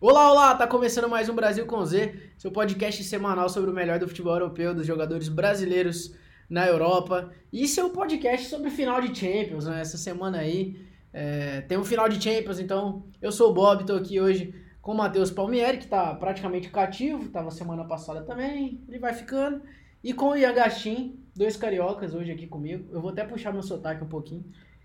Olá, olá! Tá começando mais um Brasil com Z, seu podcast semanal sobre o melhor do futebol europeu, dos jogadores brasileiros na Europa. E seu podcast sobre final de Champions, né? Essa semana aí tem um final de Champions, então eu sou o Bob, tô aqui hoje com o Matheus Palmieri, que tá praticamente cativo, tava semana passada também, ele vai ficando. E com o Ian Gastin, dois cariocas hoje aqui comigo. Eu vou até puxar meu sotaque um pouquinho.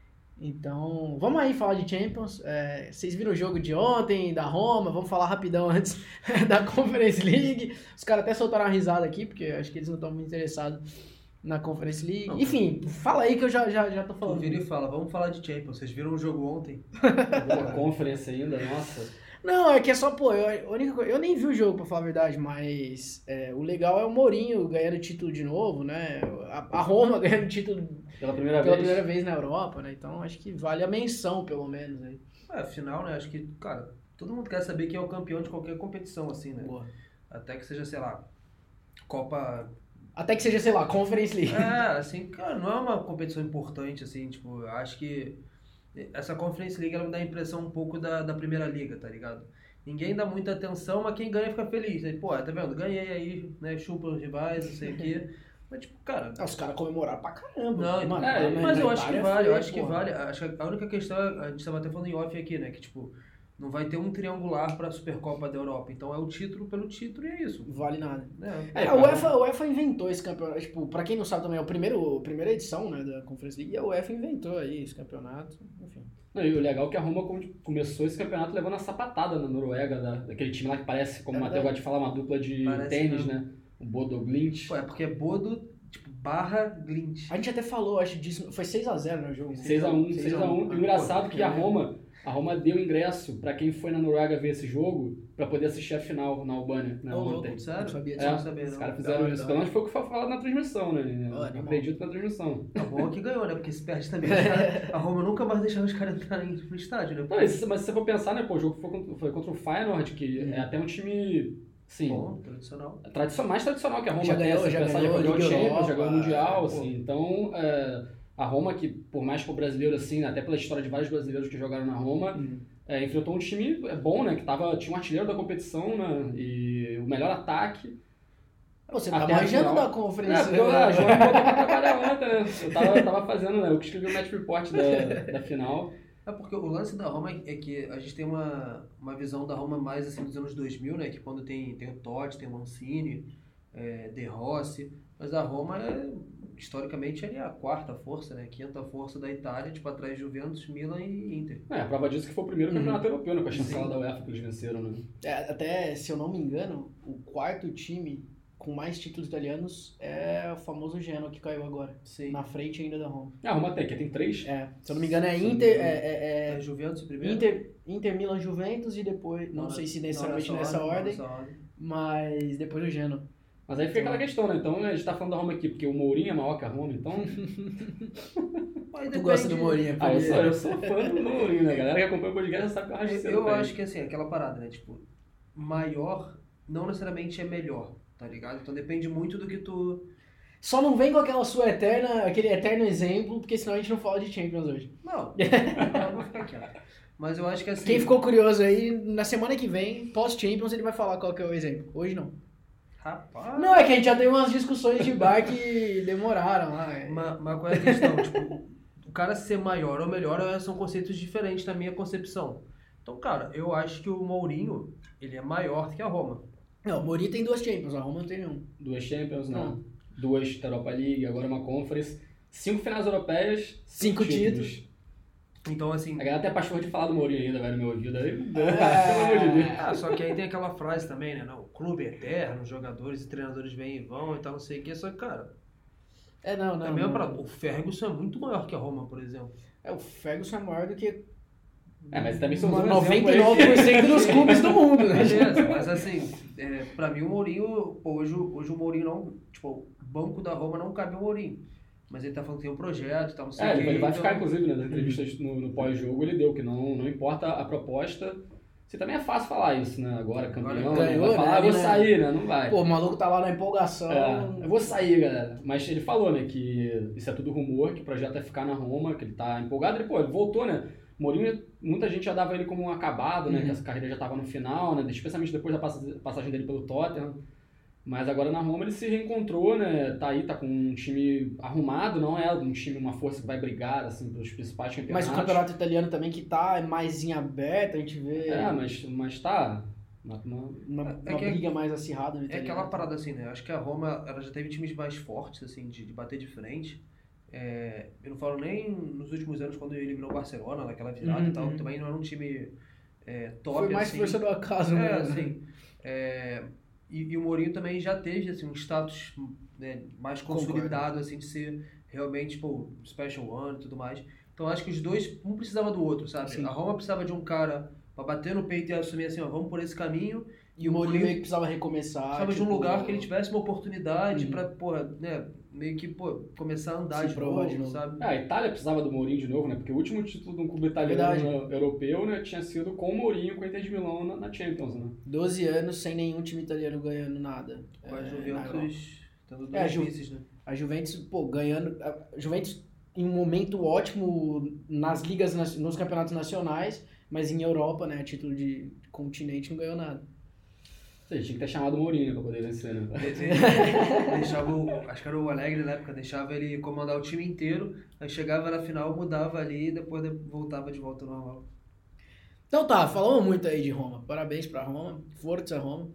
Então, vamos aí falar de Champions. Vocês viram o jogo de ontem, da Roma, vamos falar rapidão antes da Conference League. Os caras até soltaram uma risada aqui, porque acho que eles não estão muito interessados na Conference League. Não, enfim, fala aí que eu já tô falando. Vira e fala, vamos falar de Champions. Vocês viram o jogo ontem? A Conference ainda, nossa. Não, é que é só, pô, eu nem vi o jogo, pra falar a verdade, mas o legal é o Mourinho ganhando título de novo, né? A Roma ganhando título pela primeira vez na Europa, né? Então acho que vale a menção, pelo menos. Aí. Afinal, né? Acho que, cara, todo mundo quer saber quem é o campeão de qualquer competição, assim, né? Boa. Até que seja, sei lá, Copa... Até que seja, sei lá, Conference League. Assim, cara, não é uma competição importante, assim, tipo, eu acho que essa Conference League, ela me dá a impressão um pouco da Primeira Liga, tá ligado? Ninguém dá muita atenção, mas quem ganha fica feliz, né? Pô, tá vendo? Ganhei aí, né? Chupa os rivais, não sei o quê. Mas, tipo, cara... Os caras comemoraram pra caramba. Não, mano, mas eu acho que vale, Acho que a única questão, a gente estava até falando em off aqui, né? Que, tipo, não vai ter um triangular pra Supercopa da Europa. Então é o título pelo título e é isso. Não vale nada. A UEFA inventou esse campeonato. Tipo, pra quem não sabe também, é a primeira edição, né, da Conference League. E a UEFA inventou aí esse campeonato, enfim. Não, e o legal é que a Roma começou esse campeonato levando a sapatada na Noruega, daquele time lá que parece, como o Matheus gosta de falar, uma dupla de tênis, né? O Bodo Glimt. Pô, é porque é Bodo, tipo, barra Glimt. A gente até falou, acho disso, foi 6x0 no jogo. 6x1. O engraçado é que a Roma deu ingresso pra quem foi na Noruega ver esse jogo pra poder assistir a final na Albânia, né, ontem. Sério? Não sabia disso, não sabia. Os caras fizeram isso, pelo menos foi o que foi falado na transmissão, né? Eu acredito na transmissão. A Roma que ganhou, né? Porque se perde também. A Roma nunca mais deixava os caras entrarem no estádio, né? Não, mas se você for pensar, né, pô, o jogo foi contra o Feyenoord, que é até um time... Sim. Bom, tradicional. Mais tradicional que a Roma. Já ganhou o Champions, já ganhou o Mundial, assim. Então, a Roma, que por mais que o brasileiro, assim, né, até pela história de vários brasileiros que jogaram na Roma, enfrentou um time bom, né, que tinha um artilheiro da competição, né, e o melhor ataque. Você tá manjando da conferência. Porque eu já me botei pra trabalhar ontem, né. Eu tava fazendo, né, eu que escrevi o match report da final. Porque o lance da Roma é que a gente tem uma visão da Roma mais assim dos anos 2000, né? Que quando tem o Totti, tem o Mancini, De Rossi. Mas a Roma, historicamente, é a quarta força, né? Quinta força da Itália, tipo atrás de Juventus, Milan e Inter. A prova disso que foi o primeiro campeonato europeu, né? Com a chancela da UEFA que eles venceram, né? Até, se eu não me engano, o quarto time com mais títulos italianos é o famoso Genoa que caiu agora. Sim. Na frente ainda da Roma. A Roma tem 3. Se eu não me engano é Inter... É Juventus primeiro? Inter, Milan, Juventus e depois... Não sei se necessariamente nessa ordem, mas depois o Genoa. Mas aí fica aquela questão, né? Então a gente tá falando da Roma aqui, porque o Mourinho é maior que a Roma, então... Tu gosta do Mourinho? Eu sou fã do Mourinho, né? A galera que acompanha o podcast já sabe que eu acho Eu acho que assim, aquela parada, né? Tipo, maior não necessariamente é melhor. Tá ligado? Então depende muito do que tu... Só não vem com aquele eterno exemplo, porque senão a gente não fala de Champions hoje. Não, vou ficar quieto. Mas eu acho que assim... Quem ficou curioso aí, na semana que vem, pós-Champions, ele vai falar qual que é o exemplo. Hoje não. Rapaz... Não, é que a gente já teve umas discussões de bar que demoraram lá. Mas qual é a questão? Tipo, o cara ser maior ou melhor são conceitos diferentes na minha concepção. Então, cara, eu acho que o Mourinho, ele é maior do que a Roma. Não, o Mourinho tem 2 Champions, a Roma não tem nenhum. 2 Champions, não. 2 Europa League, agora uma Conference. 5 finais europeias, 5 títulos. Então, assim... A galera até passou de falar do Mourinho ainda, vai no meu ouvido aí. Pelo amor de Deus. Só que aí tem aquela frase também, né? Não, o clube é eterno, os jogadores e treinadores vêm e vão e tal, não sei o que. Só que, cara... Não. É mesmo pra... O Ferguson é muito maior que a Roma, por exemplo. O Ferguson é maior do que... mas também são 99% dos clubes do mundo, né? Beleza, mas assim, pra mim o Mourinho, hoje o Mourinho não, tipo, o banco da Roma não cabe o Mourinho, mas ele tá falando que tem um projeto e tal, não sei o que. Ele vai ficar, inclusive, né, nas entrevistas no pós-jogo, ele deu que não importa a proposta, Assim, também é fácil falar isso, né? Agora, campeão, Ganhou, vai falar, né? vou sair, né? Não vai. Pô, o maluco tá lá na empolgação. Eu vou sair, galera. Mas ele falou, né, que isso é tudo rumor, que o projeto é ficar na Roma, que ele tá empolgado. Ele voltou, né? Mourinho, muita gente já dava ele como um acabado, né? Que essa carreira já tava no final, né? Especialmente depois da passagem dele pelo Tottenham. Mas agora na Roma ele se reencontrou, né? Tá aí, tá com um time arrumado, não é um time, uma força que vai brigar, assim, pelos principais campeonatos. Mas o campeonato italiano também que tá mais em aberto, a gente vê... Mas tá... Uma briga mais acirrada no italiano. É aquela parada assim, né? Acho que a Roma, ela já teve times mais fortes, assim, de bater de frente. Eu não falo nem nos últimos anos, quando ele eliminou o Barcelona, naquela virada e tal, também não era um time top, foi mais assim. força do acaso, né? Assim, e o Mourinho também já teve, assim, um status, né, mais consolidado, assim, de ser realmente, tipo, special one e tudo mais. Então acho que os dois, um precisava do outro, sabe? Sim. A Roma precisava de um cara pra bater no peito e assumir assim, ó, vamos por esse caminho. E o Mourinho meio que precisava recomeçar. Precisava de um lugar que ele tivesse uma oportunidade pra, porra, né, meio que, começar a andar de novo, sabe? A Itália precisava do Mourinho de novo, né? Porque o último título de um clube italiano europeu, né, tinha sido com o Mourinho, com a Inter de Milão na Champions, né? 12 anos sem nenhum time italiano ganhando nada. Com a Juventus tendo dois vices, né? A Juventus, ganhando... A Juventus em um momento ótimo nas ligas, nos campeonatos nacionais, mas em Europa, né, a título de continente, não ganhou nada. Tinha que ter chamado o Mourinho pra poder vencer, né? Deixava acho que era o Alegre na época, deixava ele comandar o time inteiro, aí chegava na final, mudava ali e depois voltava de volta ao normal. Então tá, falamos muito aí de Roma. Parabéns pra Roma, força Roma.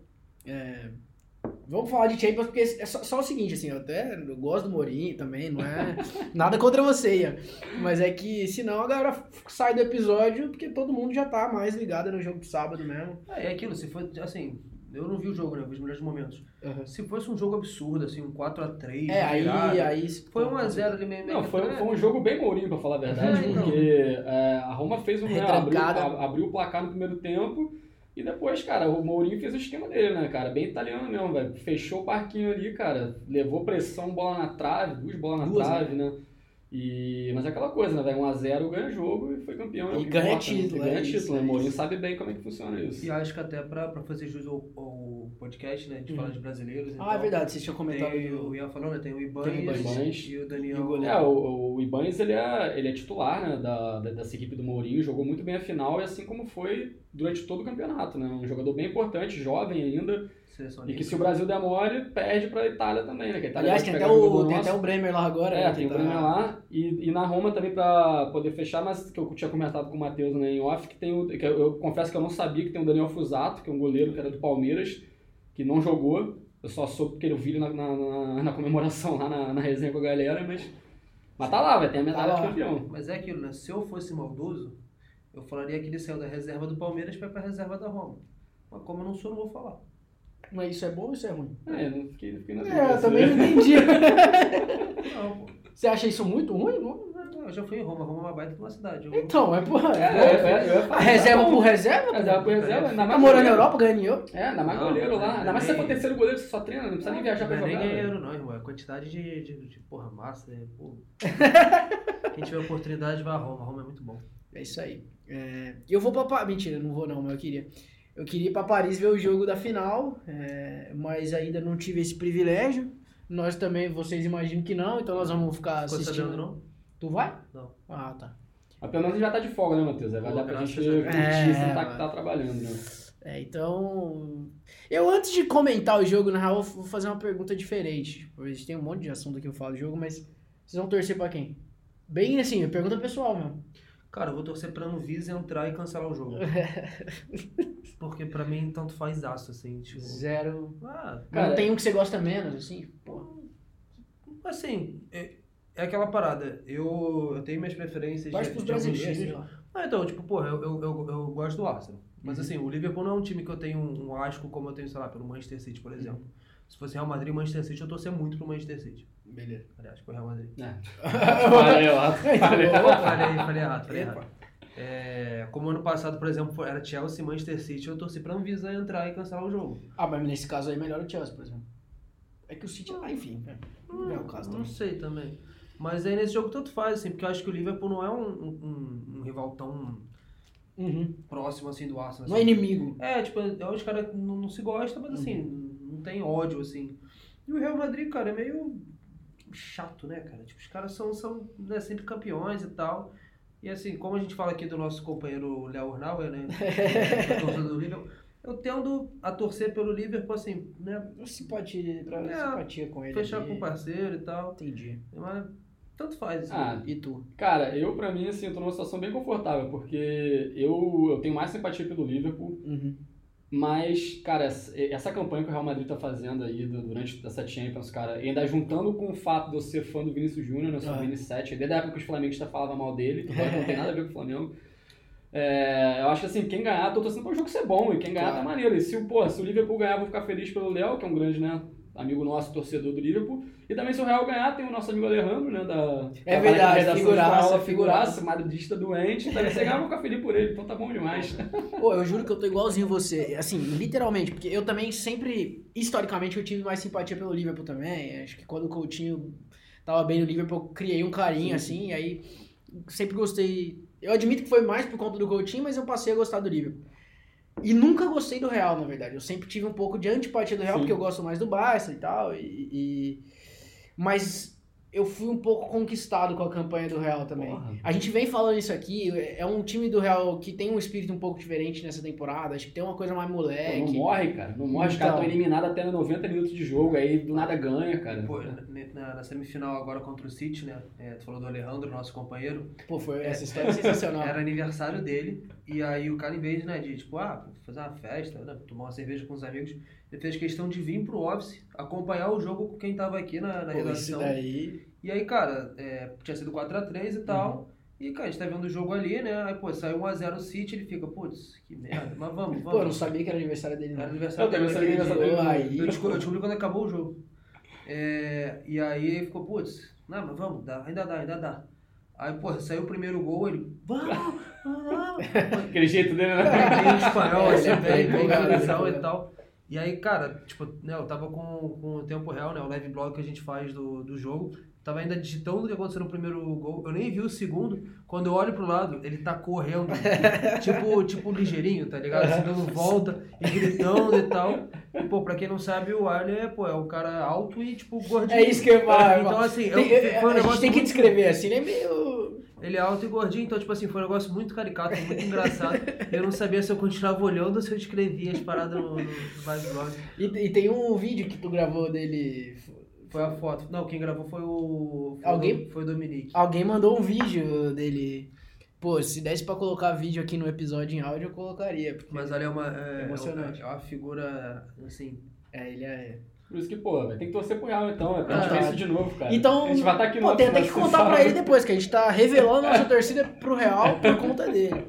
Vamos falar de Champions, porque é só o seguinte, assim, eu gosto do Mourinho também, não é nada contra você, Ian. Mas é que, senão, a galera sai do episódio, porque todo mundo já tá mais ligado no jogo de sábado mesmo. É aquilo, se for, assim, eu não vi o jogo, né, eu vi os melhores momentos. Se fosse um jogo absurdo, assim, um 4-3, aí... Foi 1-0 ali meio... Não, foi um jogo bem Mourinho, pra falar a verdade, porque a Roma fez abriu o placar no primeiro tempo. E depois, cara, o Mourinho fez o esquema dele, né, cara? Bem italiano mesmo, velho. Fechou o parquinho ali, cara. Levou pressão, bola na trave, 2 bolas na trave, né? Mas é aquela coisa, né, velho? 1-0 ganha jogo e foi campeão. E ganha título, né? O Mourinho sabe bem como é que funciona isso. E acho que até pra fazer jus ao podcast, né, de falar de brasileiros. Então, é verdade, vocês tinham comentado. O Ian falou, né? Tem o Ibanez e o Daniel. O Ibanez, ele é titular, né, dessa equipe do Mourinho, jogou muito bem a final, e assim como foi durante todo o campeonato, né? Um jogador bem importante, jovem ainda. E que se o Brasil der mole, perde pra Itália também, né? Que a Itália aliás, tem até o Bremer lá agora. Tem o Bremer lá. E na Roma também, pra poder fechar, mas que eu tinha comentado com o Matheus, né, em off, que eu confesso que eu não sabia que tem o Daniel Fusato, que é um goleiro que era do Palmeiras, que não jogou. Eu só soube porque eu vi ele na comemoração lá na resenha com a galera, mas tá lá, vai ter a medalha de campeão. Mas é aquilo, né? Se eu fosse maldoso, eu falaria que ele saiu da reserva do Palmeiras para ir pra reserva da Roma. Mas como eu não sou, não vou falar. Mas isso é bom ou isso é ruim? Eu não fiquei na dúvida. Eu também não entendi. Não, pô. Você acha isso muito ruim? Não, eu já fui em Roma. Roma é uma baita de uma cidade. Então, porra. A reserva por reserva? Reserva por reserva. Tá morando na Europa, ganhou? Ainda mais goleiro lá. Ainda mais se você for terceiro goleiro, você só treina, não precisa nem viajar pra jogar. Não é nem ganheiro não, irmão. É quantidade de porra, massa. Quem tiver oportunidade vai a Roma. Roma é muito bom. É isso aí. Eu vou pra... Mentira, não vou não, mas eu queria. Eu queria ir pra Paris ver o jogo da final, mas ainda não tive esse privilégio. Nós também, vocês imaginam que não, então nós vamos ficar assistindo. Sabendo, não? Tu vai? Não. Ah, tá. Mas pelo menos já tá de folga, né, Matheus? Vai dar pra gente curtir sem tá trabalhando, né? Então... Eu, antes de comentar o jogo, na real, vou fazer uma pergunta diferente. Tipo, a gente tem um monte de assunto que eu falo do jogo, mas vocês vão torcer pra quem? Bem assim, pergunta pessoal mesmo. Cara, eu vou torcer pra Anvisa entrar e cancelar o jogo. Porque pra mim, tanto faz aço, assim. Tipo... Zero. Cara, não tem um que você gosta menos, assim? Pô. Assim, é aquela parada. Eu tenho minhas preferências. Torce pros brasileiros. Então, tipo, porra, eu gosto do Arsenal. Mas assim, o Liverpool não é um time que eu tenho um asco como eu tenho, sei lá, pelo Manchester City, por exemplo. Se fosse Real Madrid e Manchester City, eu torcer muito pro Manchester City. Beleza. Aliás, foi Real Madrid. Falei errado. Como ano passado, por exemplo, era Chelsea e Manchester City, eu torci pra Anvisa entrar e cancelar o jogo. Mas nesse caso aí melhor o Chelsea, por exemplo. É que o City, enfim, não é o caso também. Não sei também. Mas aí nesse jogo tanto faz, assim, porque eu acho que o Liverpool não é um rival tão próximo, assim, do Arsenal. Não é assim. inimigo. Tipo, os caras não se gostam, mas assim, não tem ódio, assim. E o Real Madrid, cara, é meio chato, né, cara? Tipo, os caras são né, sempre campeões e tal. E assim, como a gente fala aqui do nosso companheiro Léo Ornauer, né? Torcedor do Liverpool, eu tendo a torcer pelo Liverpool, assim, né? Simpatia com ele. Fechar com o parceiro e tal. Entendi. Mas tanto faz. Assim. E tu? Cara, pra mim, assim, eu tô numa situação bem confortável, porque eu tenho mais simpatia pelo Liverpool, mas, cara, essa campanha que o Real Madrid tá fazendo aí durante essa Champions, cara, e ainda juntando com o fato de eu ser fã do Vinícius Júnior, eu sou Vini 7, desde a época que os flamenguistas falavam mal dele, agora não tem nada a ver com o Flamengo. Eu acho que assim, quem ganhar, tô torcendo para o jogo ser bom, e quem ganhar tá maneiro. E se o Liverpool ganhar, eu vou ficar feliz pelo Léo, que é um grande, né, amigo nosso, torcedor do Liverpool. E também se o Real ganhar, tem o nosso amigo Alejandro, né, É verdade, figuraça, madridista doente. Então, se ganhar, eu vou ficar feliz por ele, então tá bom demais. Pô, eu juro que eu tô igualzinho você, assim, literalmente, porque eu também sempre, historicamente, eu tive mais simpatia pelo Liverpool também. Acho que quando o Coutinho tava bem no Liverpool, eu criei um carinho, assim, e aí sempre gostei. Eu admito que foi mais por conta do Coutinho, mas eu passei a gostar do Liverpool. E nunca gostei do Real, na verdade. Eu sempre tive um pouco de antipatia do Real, porque eu gosto mais do Barça e tal. Mas eu fui um pouco conquistado com a campanha do Real também. Porra. A gente vem falando isso aqui, é um time do Real que tem um espírito um pouco diferente nessa temporada. Acho que tem uma coisa mais moleque. Não morre, cara. Não morre. Os caras estão eliminados até 90 minutos de jogo, aí do nada ganha, cara. Pô, na semifinal agora contra o City, né? Tu falou do Alejandro, nosso companheiro. Pô, essa história é sensacional. Era aniversário dele, e aí o cara, em vez, né, de tipo, fazer uma festa, né, tomar uma cerveja com os amigos, ele fez questão de vir pro office, acompanhar o jogo com quem tava aqui na redação. E aí, cara, tinha sido 4x3 e tal. E, cara, a gente tá vendo o jogo ali, né? Aí, pô, saiu 1x0 o City, ele fica, putz, que merda, mas vamos. Pô, eu não sabia que era aniversário dele, não. Era aniversário dele. Eu descobri quando acabou o jogo. E aí ele ficou, putz, não, mas vamos, ainda dá. Aí, pô, saiu o primeiro gol, ele, vamos. Aquele jeito dele, né? Bem espanhol, assim, bem empolgado, felizão e tal. E aí, cara, tipo, né, eu tava com o tempo real, né, o live blog que a gente faz do jogo, tava ainda digitando o que aconteceu no primeiro gol, eu nem vi o segundo, quando eu olho pro lado, ele tá correndo, tipo ligeirinho, tá ligado? Assim, dando volta e gritando e tal. E, pô, pra quem não sabe, o Arley é um cara alto e, tipo, gordinho. É isso que eu falo. Então, assim, a gente tem que descrever, assim, né, meio... Ele é alto e gordinho, então, tipo assim, foi um negócio muito caricato, muito engraçado. Eu não sabia se eu continuava olhando ou se eu escrevia as paradas no live blog. E tem um vídeo que tu gravou dele... Foi a foto. Não, quem gravou foi o Dominique. Alguém mandou um vídeo dele. Pô, se desse pra colocar vídeo aqui no episódio em áudio, eu colocaria. Mas ali emocionante. É uma figura, assim... Ele é... Por isso que, pô, vai ter que torcer pro Real, então. Pra gente ver isso de novo, cara. Então, a gente vai estar aqui no tem que contar pra ele depois, que a gente tá revelando a nossa torcida pro Real por conta dele.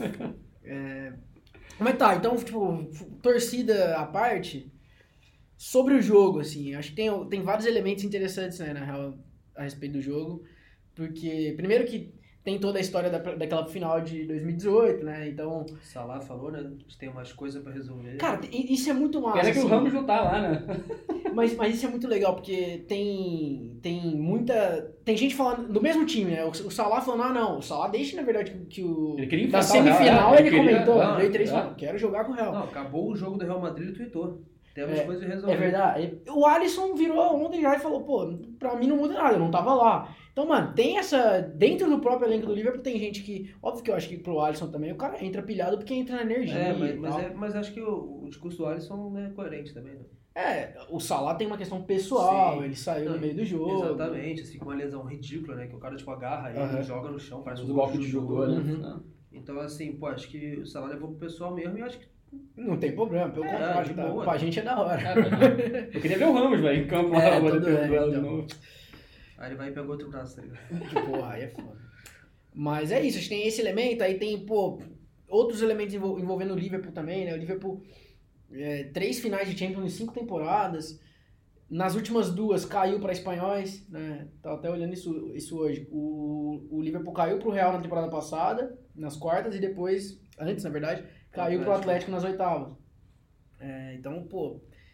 Mas tá, então, tipo, torcida à parte, sobre o jogo, assim, acho que tem vários elementos interessantes, né, na real, a respeito do jogo. Porque, primeiro que tem toda a história daquela final de 2018, né? Então... Salah falou, né? A gente tem umas coisas pra resolver. Cara, isso é muito massa. Pena que assim, o Ramos não tá lá, né? Mas isso é muito legal, porque tem muita... Tem gente falando do mesmo time, né? O Salah falando, não, o Salah deixa, na verdade, que o... Ele queria da enfrentar o Real, semifinal ele comentou, não, falando, quero jogar com o Real. Não, acabou o jogo do Real Madrid e tweetou. Temos coisas a resolver. É verdade. O Alisson virou ontem já e falou, pô, pra mim não muda nada, eu não tava lá. Então, mano, tem essa... Dentro do próprio elenco do Liverpool tem gente que... Óbvio que eu acho que pro Alisson também o cara entra pilhado porque entra na energia mas acho que o discurso do Alisson é coerente também, né? O Salah tem uma questão pessoal, Sim. ele saiu no meio do jogo. Exatamente, assim, com uma lesão ridícula, né? Que o cara, tipo, agarra ele, joga no chão, parece um golpe de judô, né? Então, assim, pô, acho que o Salah levou pro pessoal mesmo e acho que não tem problema, pelo contrário, tá? Pra gente é da hora. Eu queria ver o Ramos, velho, em campo lá, agora ter o duelo de novo. Aí ele vai e pega outro braço, tá ligado? Porra, aí é foda. Mas é isso, a gente tem esse elemento, aí tem, pô, outros elementos envolvendo o Liverpool também, né? O Liverpool, 3 finais de Champions em 5 temporadas. Nas últimas 2 caiu para espanhóis, né? Tava até olhando isso hoje. O Liverpool caiu pro Real na temporada passada, nas quartas, e depois, antes na verdade, caiu pro Atlético nas oitavas. Então, pô,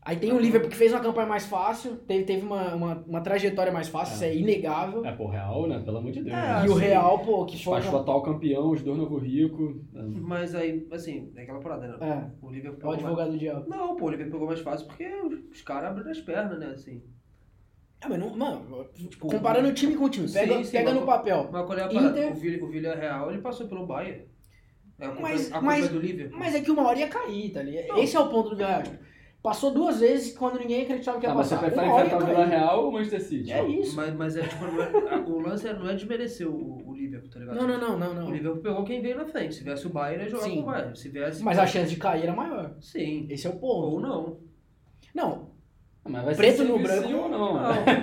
Aí tem o Liverpool que fez uma campanha mais fácil, teve uma trajetória mais fácil, isso é inegável. Pô, o Real, né? Pelo amor de Deus. E o Real, pô, que foi... Despachou o atual campeão, os dois novo rico. Mas aí, assim, é aquela parada, né? O Liverpool o advogado do diabo. Não, pô, o Liverpool pegou mais fácil porque os caras abriram as pernas, né, assim. Mas não, mano, tipo, comparando o time com o time, pega no papel. Mas qual é a parada? O Villarreal, ele passou pelo Bayern. A culpa é do Liverpool. Mas é que uma hora ia cair, tá ligado? Esse é o ponto do Villarreal. Passou 2 vezes quando ninguém acreditava que ia passar. Mas você prefere enfrentar o Villarreal ou o Manchester City? É isso. Mas é tipo, o lance não é desmerecer o Liverpool, tá ligado? Não. O Liverpool pegou quem veio na frente. Se viesse o Bayern, ia jogar com o Bayern. Se viesse... Mas a chance de cair era maior. Sim. Esse é o ponto. Ou não. Não. Mas vai preto ser no branco ou não?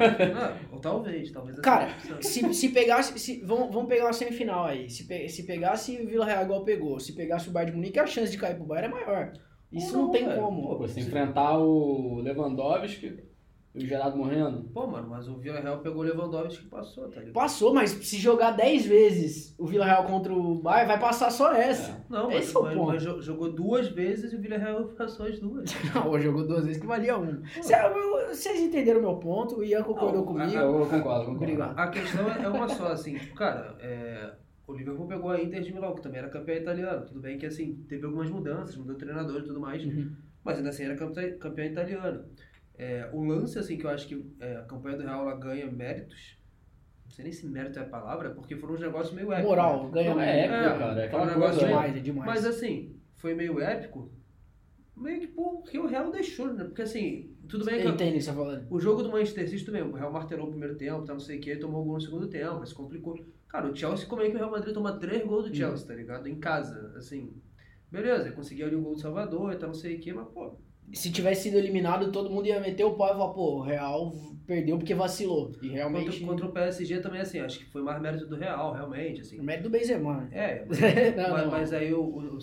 Ou talvez. Cara, se pegasse... vamos pegar uma semifinal aí. Se pegasse o Villarreal igual pegou, se pegasse o Bayern de Munique, a chance de cair pro Bayern é maior. Isso não tem como. Pô, você enfrentar o Lewandowski e o Gerardo Moreno. Pô, mano, mas o Villarreal pegou o Lewandowski e passou, tá ligado? Passou, mas se jogar 10 vezes o Villarreal contra o Bayern, vai passar só essa. Não, esse é o ponto. Mas jogou 2 vezes e o Villarreal passou as 2. Não, jogou 2 vezes que valia 1. Vocês entenderam o meu ponto, o Ian concordou comigo. Eu concordo. Obrigado. A questão é uma só, assim, tipo, cara, o Liverpool pegou a Inter de Milão, que também era campeão italiano. Tudo bem que, assim, teve algumas mudanças, mudou o treinador e tudo mais, mas ainda assim era campeão italiano. O lance, assim, que eu acho que a campanha do Real ela ganha méritos, não sei nem se mérito é a palavra, porque foram uns negócios meio épicos. Moral, né? ganha épico, cara. É aquela coisa. É demais. Mas, assim, foi meio épico, meio que porque o Real deixou, né? Porque, assim, tudo bem que... Entende isso falando. O jogo do Manchester City também, o Real martelou o primeiro tempo, tá, não sei o que, tomou gol no segundo tempo, mas complicou. Cara, o Chelsea, como é que o Real Madrid toma 3 gols do Chelsea, tá ligado? Em casa, assim. Beleza, conseguiu ali o gol do Salvador e tá, não sei o que, mas, pô... Se tivesse sido eliminado, todo mundo ia meter o pau e falar, pô, o Real perdeu porque vacilou. E realmente... Contra o PSG também, assim, acho que foi mais mérito do Real, realmente, assim. O mérito do Benzema, né? Mas aí o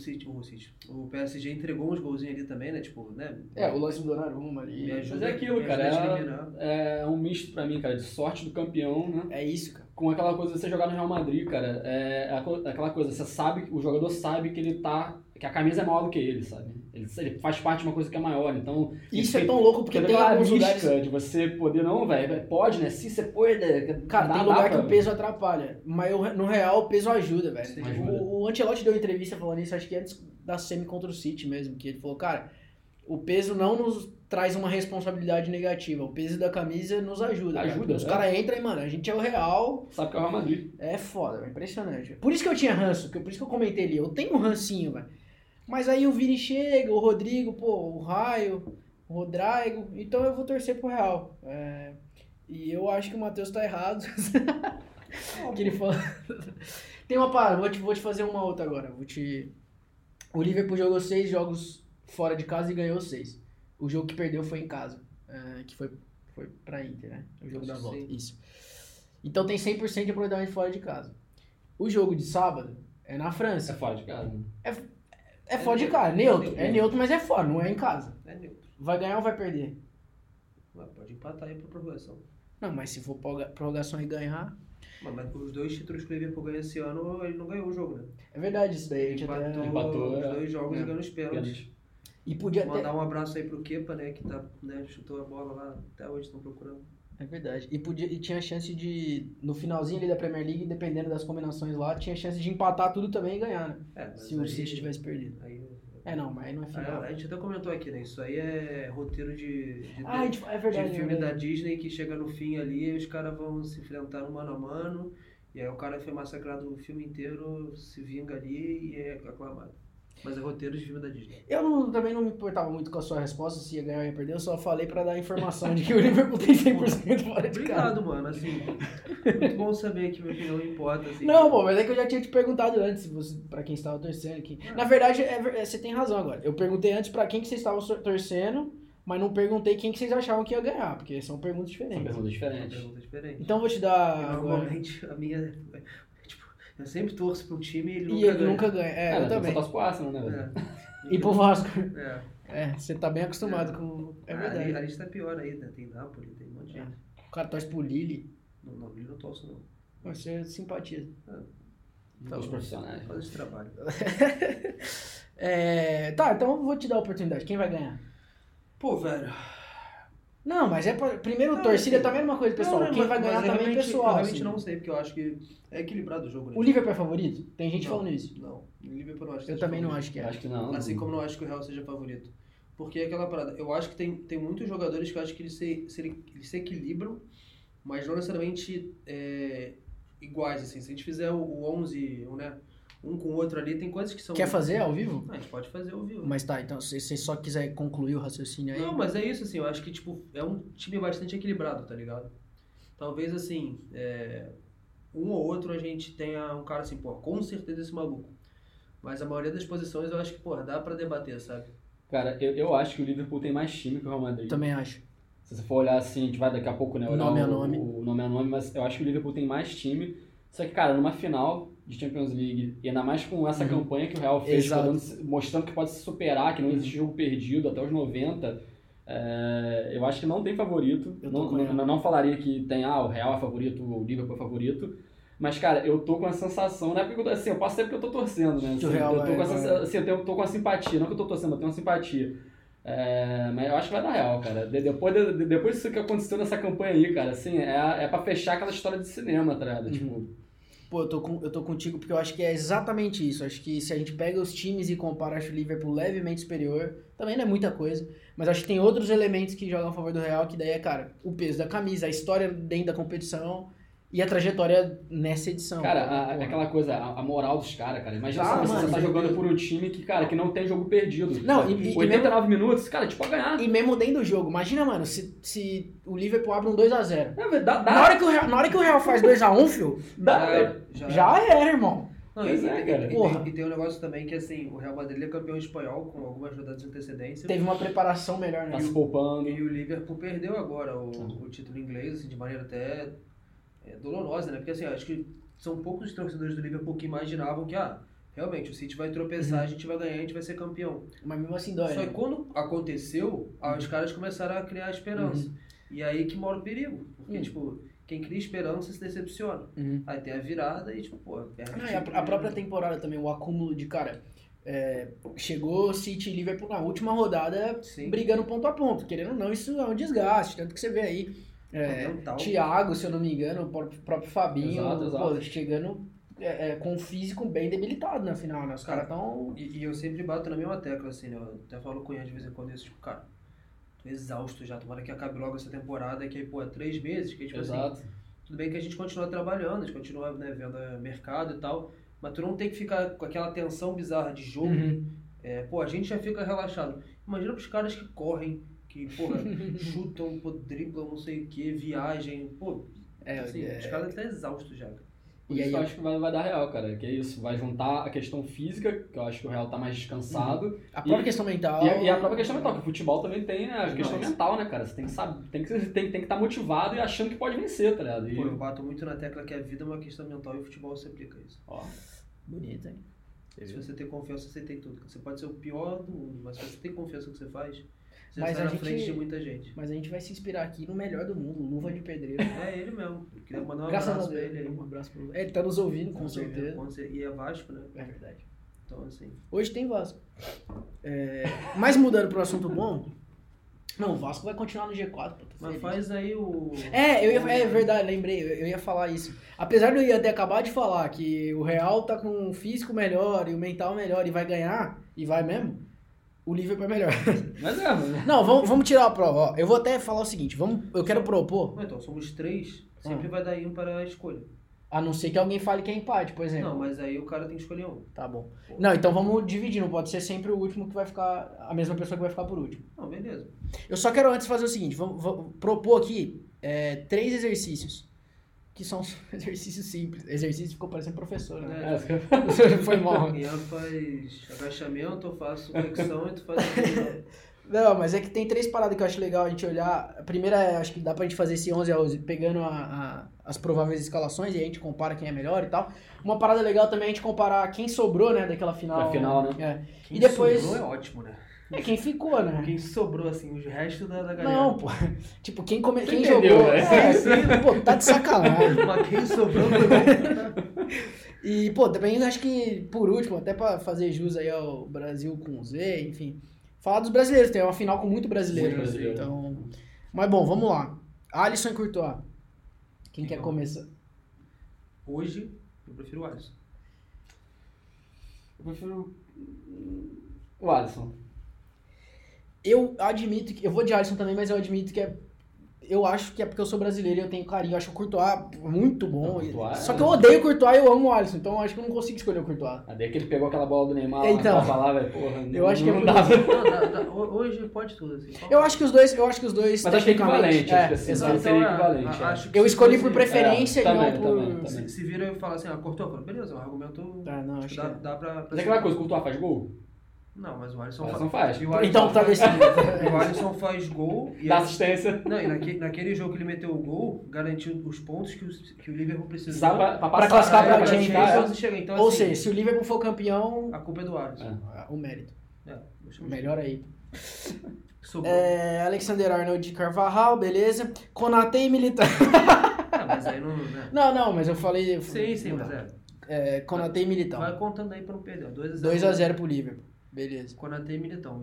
PSG entregou uns golzinhos ali também, né, tipo, né? O lance do Donnarumma ali. Mas é aquilo, cara, é um misto pra mim, cara, de sorte do campeão, né? É isso, cara. Com aquela coisa de você jogar no Real Madrid, cara, aquela coisa, você sabe, o jogador sabe que ele tá, que a camisa é maior do que ele, sabe? Ele faz parte de uma coisa que é maior, então... Isso é tão louco porque tem alguns lugares... de você poder, não, velho, pode, né? Se você pode... Cara, tem lugar que o peso atrapalha, mas no Real o peso ajuda, velho. O Ancelotti deu entrevista falando isso, acho que antes da semi contra o City mesmo, que ele falou, cara, o peso não nos traz uma responsabilidade negativa, o peso da camisa nos ajuda. Os caras entram e, mano, a gente é o Real... Sabe que é o Real Madrid. É foda, é impressionante. Por isso que eu tinha ranço, por isso que eu comentei ali, eu tenho um rancinho, velho. Mas aí o Vini chega, o Rodrigo, o Raio, o Rodrigo, então eu vou torcer pro Real. E eu acho que o Matheus tá errado. Que ele fala... Tem uma parada, vou te fazer uma outra agora. O Liverpool jogou 6 jogos fora de casa e ganhou 6. O jogo que perdeu foi em casa, que foi pra Inter, né? O jogo da volta, isso. Então tem 100% de aproveitamento fora de casa. O jogo de sábado é na França. É fora de casa, né? É fora de casa, neutro. É neutro, mas é fora, não é em casa. É neutro. Vai ganhar ou vai perder? Pode empatar aí pra prorrogação. Não, mas se for prorrogação e ganhar... Mas os 2 títulos que o Liverpool ganhou esse ano, ele não ganhou o jogo, né? É verdade isso daí. Empatou os 2 jogos e ganhou os pênaltis. E podia mandar um abraço aí pro Kepa, né? Que tá, né, chutou a bola lá, até hoje estão procurando. É verdade. E tinha chance de, no finalzinho ali da Premier League, dependendo das combinações lá, tinha chance de empatar tudo também e ganhar, né? Se o City tivesse perdido. Não, mas aí não é final. A gente até comentou aqui, né? Isso aí é roteiro de é verdade, de filme da Disney que chega no fim ali e os caras vão se enfrentar no mano a mano. E aí o cara foi massacrado o filme inteiro, se vinga ali e é aclamado. Mas é roteiro de filme da Disney. Também não me importava muito com a sua resposta, se ia ganhar ou ia perder, eu só falei pra dar a informação de que o Liverpool tem 100% fora de casa. Obrigado, mano, assim, muito bom saber que minha opinião importa, assim. Não, pô, mas é que eu já tinha te perguntado antes, pra quem estava torcendo aqui. Na verdade, você tem razão agora. Eu perguntei antes pra quem que vocês estavam torcendo, mas não perguntei quem que vocês achavam que ia ganhar, porque são perguntas diferentes. São perguntas diferentes. Então eu vou te dar... Normalmente, a minha... Eu sempre torço pra um time e ele nunca ganha. Eu também. Você torce pro Arsenal, né? E pro Vasco. Você tá bem acostumado com... É verdade. A lista é pior ainda. Tem Napoli, tem um monte de gente. O cara torce pro Lille. Não, Lille não torço, não. Você simpatiza. Os profissionais. Faz esse trabalho. Tá, então eu vou te dar a oportunidade. Quem vai ganhar? Pô, velho... Não, mas primeiro torcida também é uma coisa pessoal. Não, Quem vai ganhar também é pessoal. Eu realmente assim. não sei, porque eu acho que é equilibrado o jogo, né? O Liverpool é favorito? Tem gente Não, falando isso. Não, o Liverpool eu não acho que Eu seja também não favorito. acho que é. Acho que não. Assim como não acho que o Real seja favorito. Porque é aquela parada, eu acho que tem muitos jogadores que eu acho que eles se equilibram, mas não necessariamente iguais, assim. Se a gente fizer o 11, né, um com o outro ali, tem coisas que são... Quer fazer ao vivo? A gente pode fazer ao vivo. Mas tá, então se você só quiser concluir o raciocínio aí... Não, mas é isso, assim, eu acho que, tipo, é um time bastante equilibrado, tá ligado? Talvez, assim, um ou outro a gente tenha um cara assim, pô, com certeza esse maluco. Mas a maioria das posições eu acho que, pô, dá pra debater, sabe? Cara, eu acho que o Liverpool tem mais time que o Real Madrid. Também acho. Se você for olhar assim, a gente vai daqui a pouco, né? Olhar Nome a o nome a nome, mas eu acho que o Liverpool tem mais time. Só que, cara, numa final de Champions League, e ainda mais com essa campanha que o Real fez, mostrando que pode se superar, que não existe jogo perdido até os 90, eu acho que não tem favorito. Não falaria que tem, o Real é favorito, o Liverpool é favorito. Mas, cara, eu tô com a sensação, né? Porque assim, eu posso ser porque eu tô torcendo, né? Assim, eu tô com a simpatia, não que eu tô torcendo, eu tenho uma simpatia. Mas eu acho que vai dar Real, cara. Depois disso que aconteceu nessa campanha aí, cara, assim, é pra fechar aquela história de cinema, tá ligado? Tipo... Pô, eu tô contigo porque eu acho que é exatamente isso. Acho que se a gente pega os times e compara, acho o Liverpool levemente superior. Também não é muita coisa, mas acho que tem outros elementos que jogam a favor do Real, que daí é, cara, o peso da camisa, a história dentro da competição e a trajetória nessa edição. Cara, aquela coisa, a moral dos caras, cara. Imagina você tá jogando por um time que, cara, que não tem jogo perdido. Não, 89 minutos, cara, tipo, a ganhar. E mesmo dentro do jogo, imagina, mano, se o Liverpool abre um 2x0. Na hora que o Real faz 2x1, filho, já era, irmão. Não, e tem um negócio também que, assim, o Real Madrid é campeão espanhol com algumas rodadas de antecedência. Teve uma preparação melhor, né? Tá se poupando. E o Liverpool perdeu agora o título inglês, assim, de maneira até dolorosa, né? Porque, assim, acho que são poucos os torcedores do Liverpool que imaginavam que, realmente, o City vai tropeçar, a gente vai ganhar, a gente vai ser campeão. Mas mesmo assim dói. Só que quando aconteceu, os caras começaram a criar esperança. E aí que mora o perigo. Porque, tipo... Quem cria esperança se decepciona. Aí tem a virada e, tipo, pô... a própria temporada também, o acúmulo de, cara... chegou City e Liverpool na última rodada, brigando ponto a ponto. Querendo ou não, isso é um desgaste. Tanto que você vê aí... Thiago, se eu não me engano, o próprio Fabinho... Exato. Pô, chegando com um físico bem debilitado na final, né? Os caras tão... E eu sempre bato na mesma tecla, assim, né? Eu até falo com o Ian de vez em quando isso, tipo, cara... exausto já, tomara que acabe logo essa temporada, que aí, pô, 3 meses, que tipo assim, tudo bem que a gente continua trabalhando, a gente continua, né, vendo mercado e tal, mas tu não tem que ficar com aquela tensão bizarra de jogo, a gente já fica relaxado. Imagina pros caras que correm, que, porra, chutam, driblam, não sei o que, viagem, pô, os caras estão exaustos já, cara. Por isso que eu acho que vai dar Real, cara. Que é isso, vai juntar a questão física, que eu acho que o Real tá mais descansado. A própria questão mental. E a própria questão mental, que o futebol também tem, né, a questão mental, né, cara? Você tem que saber, tem que estar motivado e achando que pode vencer, tá ligado? Pô, eu bato muito na tecla que a vida é uma questão mental e o futebol se aplica isso. Bonito, hein? Se você tem confiança, você tem tudo. Você pode ser o pior do mundo, mas se você tem confiança no que você faz, você sai na frente de muita gente. Mas a gente vai se inspirar aqui no melhor do mundo, Luva de Pedreiro. É ele mesmo. Eu queria mandar um Graças abraço a Deus, pra ele aí. Um abraço pro Ele tá nos ouvindo, com certeza. E é Vasco, né? É verdade. Então, assim... Hoje tem Vasco. Mas mudando pro assunto bom... Não, o Vasco vai continuar no G4. Mas faz aí o... É verdade, lembrei. Eu ia falar isso. Apesar de eu ia ter acabado de falar que o Real tá com o físico melhor e o mental melhor e vai ganhar, e vai mesmo, o Liverpool é melhor. Mas mano. Não, vamos tirar a prova. Ó, eu vou até falar o seguinte, eu quero propor... Então, somos 3, sempre vai dar ímpar a escolha. A não ser que alguém fale que é empate, por exemplo. Não, mas aí o cara tem que escolher um. Tá bom. Não, então vamos dividir, não pode ser sempre o último que vai ficar... A mesma pessoa que vai ficar por último. Não, beleza. Eu só quero antes fazer o seguinte, vamos propor aqui 3 exercícios, que são exercícios simples. Exercício ficou parecendo professor, né? Foi mal. Ian faz agachamento, eu faço flexão e tu faz... Não, mas é que tem 3 paradas que eu acho legal a gente olhar. A primeira, acho que dá pra gente fazer esse 11 a 11 pegando as prováveis escalações e aí a gente compara quem é melhor e tal. Uma parada legal também é a gente comparar quem sobrou, né, daquela final. Da final, né? Quem e depois... sobrou é ótimo, né? Quem ficou, né? Quem sobrou, assim, o resto da galera. Não, pô. Tipo, quem entendeu, jogou... né? Pô, tá de sacanagem. Mas quem sobrou foi bom. E, pô, também acho que, por último, até pra fazer jus aí ao Brasil com Z, enfim... falar dos brasileiros. Tem uma final com muito brasileiro. Muito brasileiro. Então... Mas bom, vamos lá. Alisson e Courtois. Quem quer começar? Hoje, eu prefiro o Alisson. Eu prefiro o Alisson. Eu admito que... Eu vou de Alisson também, mas eu admito que eu acho que é porque eu sou brasileiro e eu tenho carinho. Eu acho o Courtois muito bom. Courtois, Só que eu odeio o Courtois e eu amo o Alisson. Então eu acho que eu não consigo escolher o Courtois. Daí que ele pegou aquela bola do Neymar Então, na Copa lá, velho, porra. Eu acho que não é dava. Hoje pode tudo, assim. Eu acho que os dois Mas acho que é equivalente, acho que assim, exato. seria equivalente. Acho que Eu se escolhi fosse- por preferência e também, não por... também. Se vira e fala assim, cortou, eu falo, beleza, é um argumento Não, acho que é. dá pra... Mas é aquela coisa, o Courtois faz gol? Não, mas o Alisson, O Alisson faz. E o Alisson Então tá decidido. o Alisson faz gol e Dá assistência. Não, e naquele jogo que ele meteu o gol, garantiu os pontos que o Liverpool precisou. Dá pra Pra passar. classificar pra pra Champions. classificar, e chegar. Então, Ou assim, seja, se o Liverpool for campeão, a culpa é do Alisson. o mérito. Deixa eu- Melhor aí. Sobrou. Alexander Arnold de Carvajal, beleza. Konaté e Militão. Mas aí não... Né? Não, mas eu falei... Sim, não mas dá. Konaté e Militão. Vai contando aí pra não perder. 2-0. 2x0 pro Liverpool. Beleza. Konaté e Militão.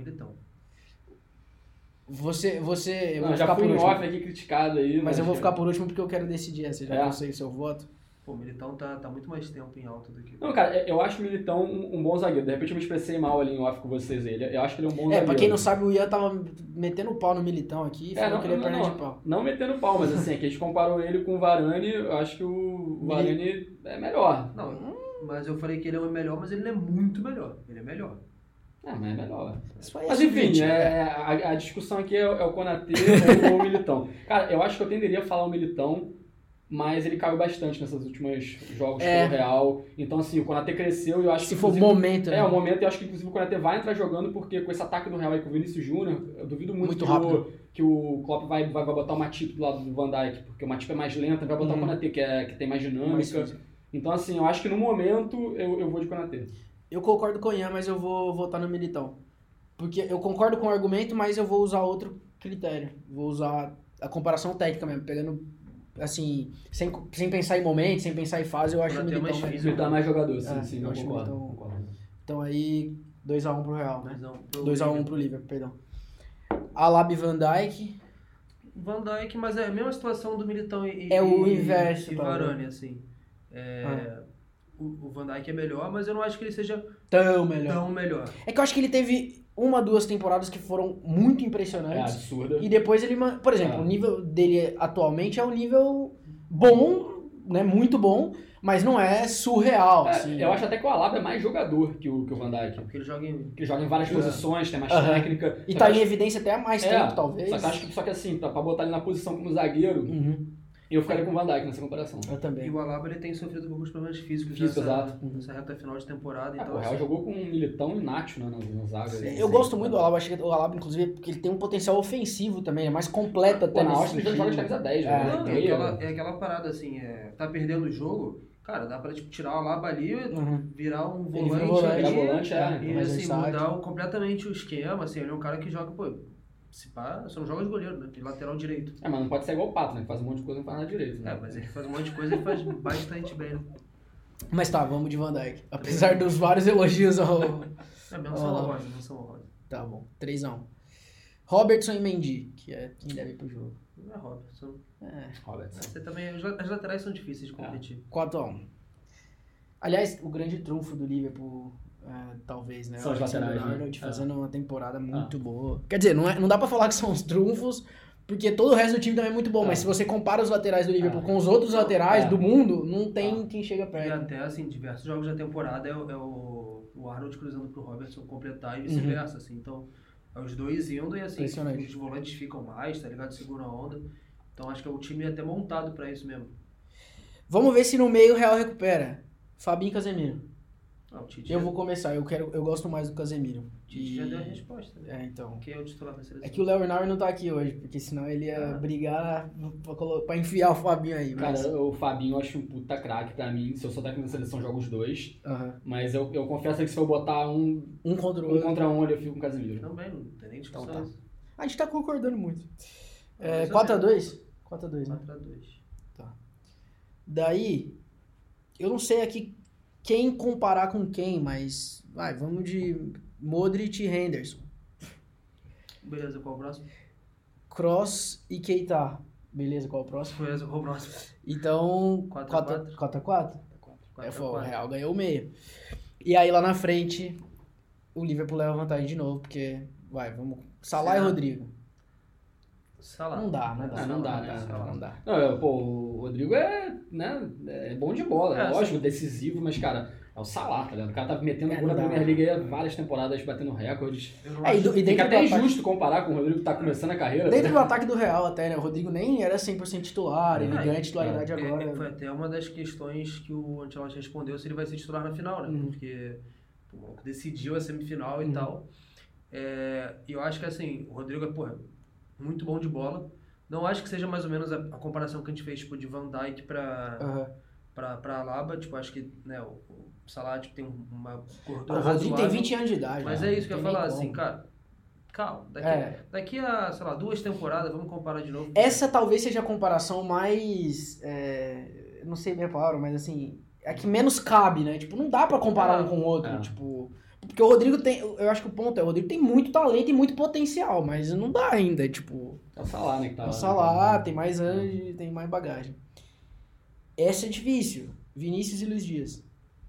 Você eu vou Não, ficar já por fui em último. off aqui criticado aí. Mas eu vou ficar por último porque eu quero decidir essa, já É. que eu sei o seu voto. Pô, o Militão tá muito mais tempo em alta do que... Não, cara, eu acho o Militão um bom zagueiro. De repente eu me expressei mal ali em off com vocês. Eu acho que ele é um bom zagueiro. Pra quem não sabe, o Ian tava metendo o pau no Militão aqui e falou que ele é perna de pau. Não metendo pau, mas assim, que a gente comparou ele com o Varane, eu acho que o Varane é melhor. Não, mas eu falei que ele é o melhor, mas ele não é muito melhor. Ele é melhor. Mas é melhor. Isso aí é Mas enfim, subjetivo, a discussão aqui é o Konaté ou o Militão. Cara, eu acho que eu tenderia a falar o Militão, mas ele caiu bastante nesses últimos jogos pelo Real. Então, assim, o Konaté cresceu e eu acho Se que... for o momento, né? É, o momento, e eu acho que inclusive o Konaté vai entrar jogando, porque com esse ataque do Real aí com o Vinícius Júnior, eu duvido muito que o Klopp vai botar o Matip do lado do Van Dijk, porque o Matip é mais lento, vai botar o Konaté, que tem mais dinâmica. Então, assim, eu acho que no momento eu vou de Konaté. Eu concordo com o Ian, mas eu vou votar no Militão. Porque eu concordo com o argumento, mas eu vou usar outro critério. Vou usar a comparação técnica mesmo, pegando, assim, sem pensar em momento, sem pensar em fase, eu acho o Militão mais Ele dá mais jogador, sim, eu eu acho concordo. Militão- concordo. Então aí, 2x1 pro Real, né? 2x1 pro Liverpool, perdão. Alaba e Van Dijk. Van Dijk, mas é a mesma situação do Militão e o inverso, e tá, Varane, assim. O Van Dijk é melhor, mas eu não acho que ele seja Tão melhor. tão melhor. É que eu acho que ele teve 2 temporadas que foram muito impressionantes. Absurda. E depois ele... Por exemplo, o nível dele atualmente é um nível bom, né? Muito bom, mas não é surreal, assim. Eu acho até que o Alaba é mais jogador que o Van Dijk. Porque ele joga em... Ele joga em várias posições, tem mais técnica. E tá em evidência até há mais tempo, talvez. Só que assim, pra botar ele na posição como zagueiro, eu ficaria com o Van Dijk nessa comparação. Eu também. E o Alaba, ele tem sofrido com alguns problemas físicos nessa reta final de temporada. Então, O Real jogou com um Militão e Nacho, né, na zaga. Eu gosto muito do Alaba, acho que o Alaba, inclusive, porque ele tem um potencial ofensivo também, é mais completo até Na nesse Áustria ele joga de camisa 10, Não, né? é aquela parada assim, tá perdendo o jogo, cara, dá pra tirar o Alaba ali, virar um Ele vira volante ali, volante, e mais assim, versátil. mudar completamente o esquema, assim, ele é um cara que joga, pô, se pá, você não joga de goleiro, né, de lateral direito. Mas não pode ser igual o Pato, né, que faz um monte de coisa e não faz nada direito, né? Mas ele faz um monte de coisa, ele faz bastante bem, né. Mas tá, vamos de Van Dijk. Apesar dos vários elogios ao... Menção honrosa. Tá bom, 3x1. Robertson e Mendy, que é quem deve ir pro jogo. Não é Robertson. Robertson. Você também, as laterais são difíceis de competir. 4x1. Aliás, o grande trunfo do Liverpool, talvez, né? São o os Alexander laterais, né? Arnold fazendo uma temporada muito boa. Quer dizer, não dá pra falar que são os trunfos, porque todo o resto do time também é muito bom, mas se você compara os laterais do Liverpool com os outros laterais do mundo, não tem quem chega E perto. até, assim, diversos jogos da temporada é o Arnold cruzando pro Robertson completar e vice-versa, assim. Então, é os dois indo e, assim, os volantes ficam mais, tá ligado? Seguram a onda. Então, acho que o time é até montado pra isso mesmo. Vamos ver se no meio o Real recupera. Fabinho e Casemiro. O Tite Eu vou começar, eu gosto mais do Casemiro. Tite já deu a resposta, né? Então. Quem é o titular da seleção? É que o Léo Nauer não tá aqui hoje, porque senão ele ia brigar pra enfiar o Fabinho aí. Mas... Cara, o Fabinho eu acho um puta craque pra mim. Se eu sou técnico da seleção, jogo os dois. Mas eu confesso que se eu botar um contra um, eu fico com o Casemiro. Também, não tem nem discussão. Então, tá. A gente tá concordando muito. 4x2? 4x2, né? 4x2. Tá. Daí, eu não sei aqui quem comparar com quem, mas vamos de Modric e Henderson. Beleza, qual o próximo? Kroos e Keita. Beleza, qual o próximo? Beleza, qual o próximo? Então, 4x4? 4x4? O 4x4. Real ganhou o meio. E aí lá na frente, o Liverpool leva vantagem de novo, porque, vamos... Salah e Rodrigo. Salah. Não dá, né? Não dá. Não, o Rodrigo é bom de bola, lógico, sim. decisivo, mas, cara, é o Salah, tá ligado? O cara tá metendo gol não na dá. Premier League aí há várias temporadas, batendo recordes. Eu não E acho. dentro Fica do até ataque- injusto comparar com o Rodrigo que tá começando a carreira. Dentro né? do ataque do Real até, né? O Rodrigo nem era 100% titular, ele ganha titularidade agora. Foi até uma das questões que o Ancelotti respondeu se ele vai ser titular na final, né? Porque pô, decidiu a semifinal e tal. E eu acho que assim, o Rodrigo é, muito bom de bola. Não acho que seja mais ou menos a comparação que a gente fez tipo, de Van Dijk pra Alaba. Tipo, acho que né, o Salah tipo, tem uma gordura O Rodrigo tem razoável. 20 anos de idade. Mas né? é isso que eu ia Tem nem falar, como. assim, cara. Calma, daqui a, sei lá, 2 temporadas, vamos comparar de novo. Essa talvez seja a comparação mais... não sei bem a palavra, mas assim... É que menos cabe, né? Tipo, não dá pra comparar um com o outro, tipo... Porque o Rodrigo tem... Eu acho que o ponto é, o Rodrigo tem muito talento e muito potencial, mas não dá ainda, tipo... É o Salah, né? Que tá É o lá, Salah, né? tem mais anos, tem mais bagagem. Essa é difícil. Vinícius e Luiz Dias.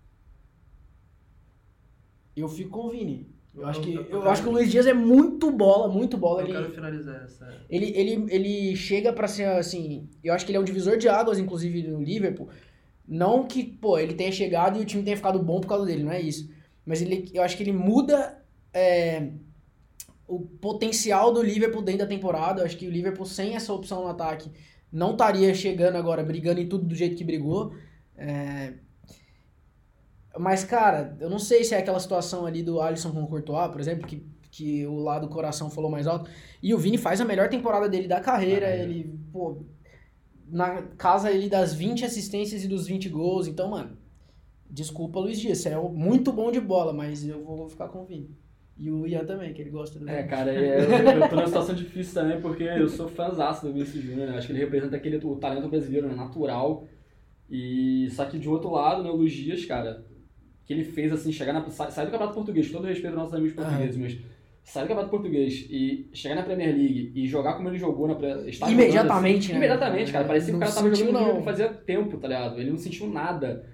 Eu fico com o Vini. Eu acho que o Luiz Dias é muito bola. Eu quero finalizar essa. Ele chega pra ser, assim... Eu acho que ele é um divisor de águas, inclusive, no Liverpool. Não que, ele tenha chegado e o time tenha ficado bom por causa dele, não é isso. Mas eu acho que ele muda o potencial do Liverpool dentro da temporada. Eu acho que o Liverpool, sem essa opção no ataque, não estaria chegando agora, brigando em tudo do jeito que brigou. Mas, cara, eu não sei se é aquela situação ali do Alisson com o Courtois, por exemplo, que o lado do coração falou mais alto. E o Vini faz a melhor temporada dele da carreira. Ele, na casa ali das 20 assistências e dos 20 gols. Então, mano, desculpa, Luiz Dias, você é muito bom de bola, mas eu vou ficar com o Vini. E o Ian também, que ele gosta do Vini. Cara, eu tô numa situação difícil também, porque eu sou fãzaço do Vinícius Júnior, né? Acho que ele representa o talento brasileiro, né? Natural. E só que de outro lado, né, o Luiz Dias, cara, que ele fez assim, sair do Campeonato Português, com todo respeito aos nossos amigos portugueses, mas sair do Campeonato Português e chegar na Premier League e jogar como ele jogou imediatamente, né? Imediatamente, cara. Parecia que o cara tava jogando não. fazia tempo, tá ligado? Ele não sentiu nada.